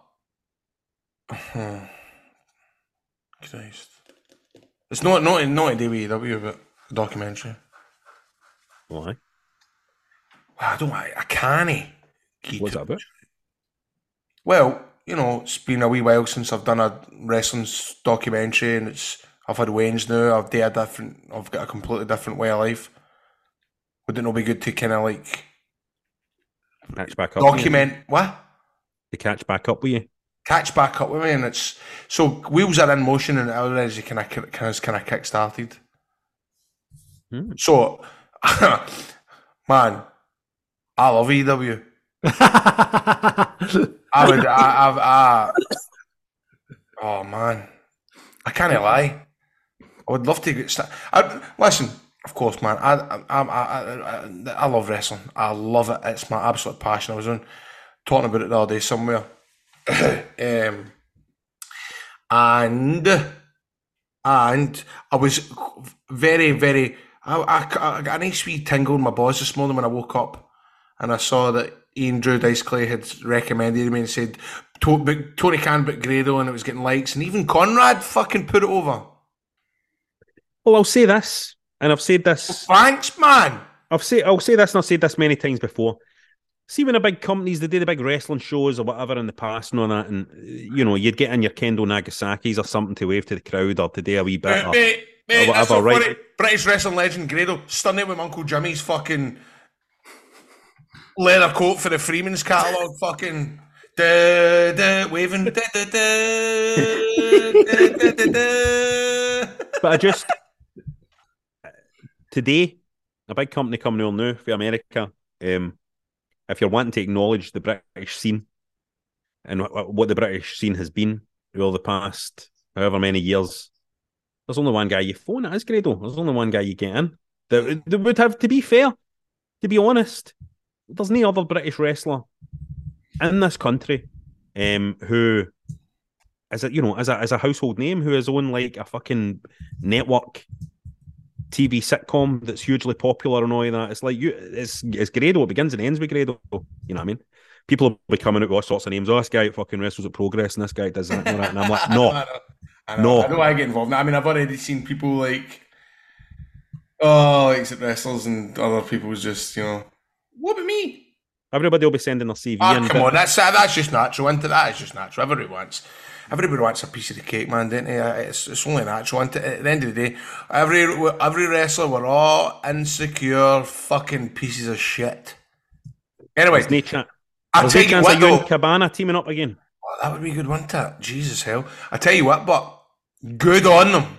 Christ. It's not in AEW, but a documentary.
Why?
Well, I can't.
What's that about?
Well, it's been a wee while since I've done a wrestling documentary, and I've had wins now. I've got a completely different way of life. Would it not be good to kind of like
catch back up?
Document what?
To catch back up with you.
Catch back up with me, and it's so wheels are in motion, and it already kind of kick started. So, man, I love EW. Oh man, I can't lie. I would love to get started. Listen, Of course, man. I love wrestling. I love it. It's my absolute passion. I was talking about it the other day somewhere. And I was very, very. I got a nice wee tingle in my balls this morning when I woke up, and I saw that Ian Drew Dice Clay had recommended me and said Tony Khan but Grado, and it was getting likes, and even Conrad fucking put it over.
Well, I'll say this, and I've said this.
Thanks, man.
I'll say this, and I've said this many times before. See, when the big companies, they do the big wrestling shows or whatever in the past and all that, and you'd get in your Kendo Nagasaki's or something to wave to the crowd or to do a wee bit or whatever, right?
Funny. British wrestling legend Grado stunning with Uncle Jimmy's fucking leather coat for the Freeman's catalogue, fucking waving.
But I just today, a big company coming on now for America. If you're wanting to acknowledge the British scene and what the British scene has been over the past however many years, there's only one guy you phone. It is Grado. There's only one guy you get in. There would have, to be fair, to be honest, there's no other British wrestler in this country who is as a household name, who has owned like a fucking network TV sitcom that's hugely popular and all of that. It's like it's Grado. It begins and ends with Grado. You know what I mean? People will be coming out with all sorts of names. Oh, this guy fucking wrestles at Progress, and this guy does that and all that. And I'm like, no.
I know I get involved. I mean, I've already seen people like exit wrestlers and other people was just, what about me?
Everybody will be sending their CV in.
Come on, that's just natural, isn't it? That is just natural. Everybody wants a piece of the cake, man, don't they? It's only natural. At the end of the day, every wrestler, we're all insecure fucking pieces of shit. Anyway, I'll tell you what, though.
Cabana teaming up again.
Oh, that would be good, wouldn't it? Jesus hell. I tell you what, but good on them.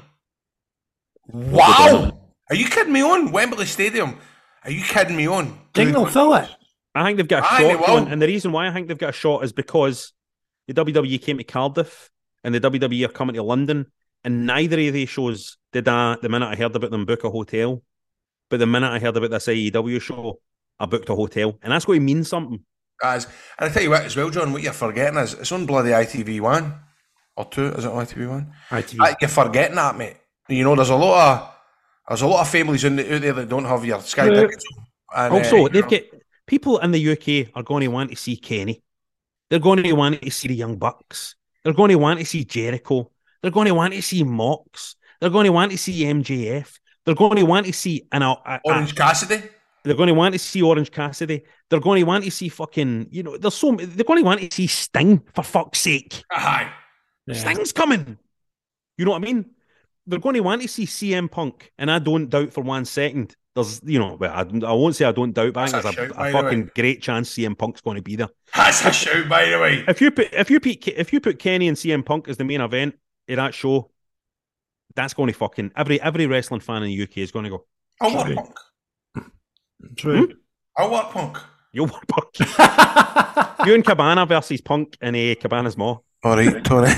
Wow. Are you kidding me on? Wembley Stadium. Are you kidding me on?
Think they'll fill it?
I think they've got a shot going, and the reason why I think they've got a shot is because the WWE came to Cardiff and the WWE are coming to London, and neither of these shows did I, the minute I heard about them, book a hotel. But the minute I heard about this AEW show, I booked a hotel. And that's going to mean something.
And I tell you what as well, John, what you're forgetting is it's on bloody ITV1 or 2, is it on ITV1?
ITV.
You're forgetting that, mate. There's a lot of families out there that don't have your Sky tickets. And,
also, they've got people in the UK are going to want to see Kenny. They're going to want to see the Young Bucks. They're going to want to see Jericho. They're going to want to see Mox. They're going to want to see MJF. They're going to want to see
Orange Cassidy.
They're going to want to see Orange Cassidy. They're going to want to see fucking, they're going to want to see Sting, for fuck's sake.
Aye.
Yeah. Sting's coming. You know what I mean? They're going to want to see CM Punk, and I don't doubt for 1 second. There's, I won't say I don't doubt, but there's a fucking great chance CM Punk's going to be there.
That's a shout, by the way.
If you put Kenny and CM Punk as the main event of that show, that's going to fucking every wrestling fan in the UK is going to go.
I'll work Punk.
True.
I'll work Punk.
You'll work Punk. You and Cabana versus Punk in Cabana's Mall.
All right, Tony.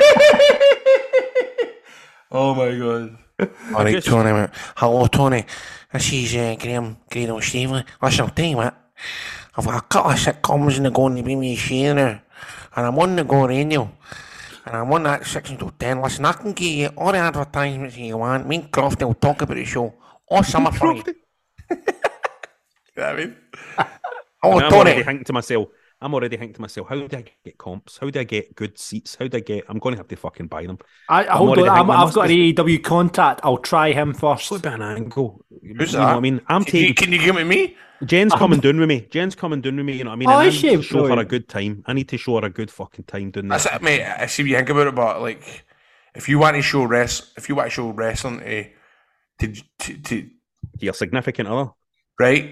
Oh my god. All right, Tony. Hello, Tony. This is Graham Stevely. Listen, I'll tell you what. I've got a couple of sitcoms in the go on the BBC now, and I'm on the Go Radio, and I'm on that 6 until 10. Listen, I can give you all the advertisements you want. Me and Crofty will talk about the show all summer for you. You know what I mean? Oh,
I'm already thinking to myself, how do I get comps? How do I get good seats? I'm going to have to fucking buy them.
I've got an AEW contact. I'll try him first.
What about an angle?
Who's that?
What I mean?
Can you give me me?
Jen's coming down with me. You know what I mean? I need to show her a good time. I need to show her a good fucking time doing that.
That's it, mate. I see what you think about it, but like, if you want to show wrestling to
your significant other,
right?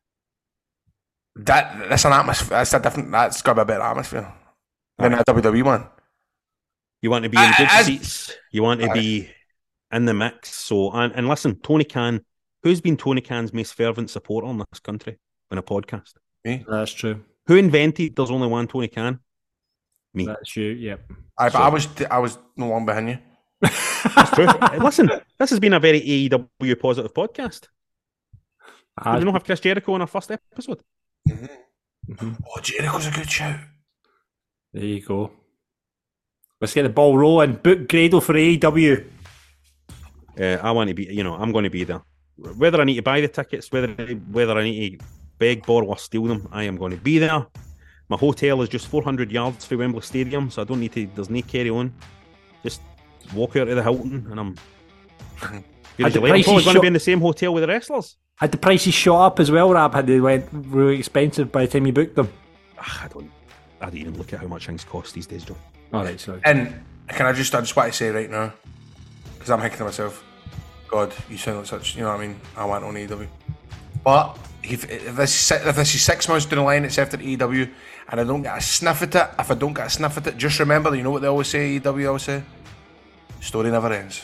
That's an atmosphere. That's got to be a better atmosphere than a WWE one.
You want to be in good seats. You want to be in the mix. So, and listen, Tony Khan. Who's been Tony Khan's most fervent supporter in this country on a podcast?
Me.
That's true.
Who invented "There's only one Tony Khan"? Me.
That's you. Yep.
But I was no long behind you.
That's true. Listen, this has been a very AEW positive podcast. Did we not have Chris Jericho in our first episode?
Oh, Jericho's a good shout.
There you go. Let's get the ball rolling. Book Grado for AEW.
I want to be, I'm going to be there. Whether I need to buy the tickets, whether I need to beg, borrow, or steal them, I am going to be there. My hotel is just 400 yards from Wembley Stadium, so I don't need to. There's no carry on. Just walk out of the Hilton, and I'm. I'm probably going to be in the same hotel with the wrestlers.
Had the prices shot up as well, Rab? Had they went really expensive by the time you booked them?
I don't even look at how much things cost these days, Joe.
All right, sorry.
And I just want to say right now, because I'm thinking to myself, God, you sound like such, you know what I mean? I want on AEW. But if this is 6 months down the line, it's after AEW, and I don't get a sniff at it, if I don't get a sniff at it, just remember, you know what they always say, AEW always say? Story never ends.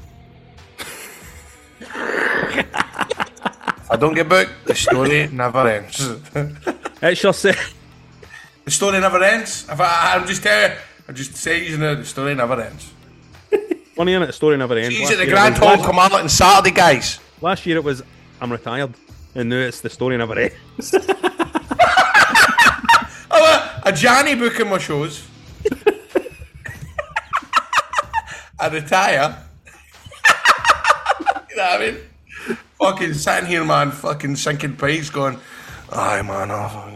If I don't get booked, the story never ends.
It shall say.
The story never ends. I'm just telling you, I just say you know, the story never ends.
Funny innit, the story never ends.
She's at the Grand Hall Commander on Saturday, guys.
Last year it was, I'm retired, and now it's the story never ends.
A Johnny booking my shows. I retire. You know what I mean? Fucking sitting here, man, fucking sinking pies going, aye, man,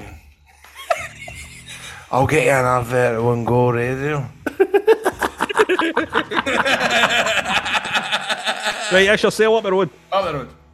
I'll get you an advert at One Go Radio.
Right, I shall sail up the road.
Up the road.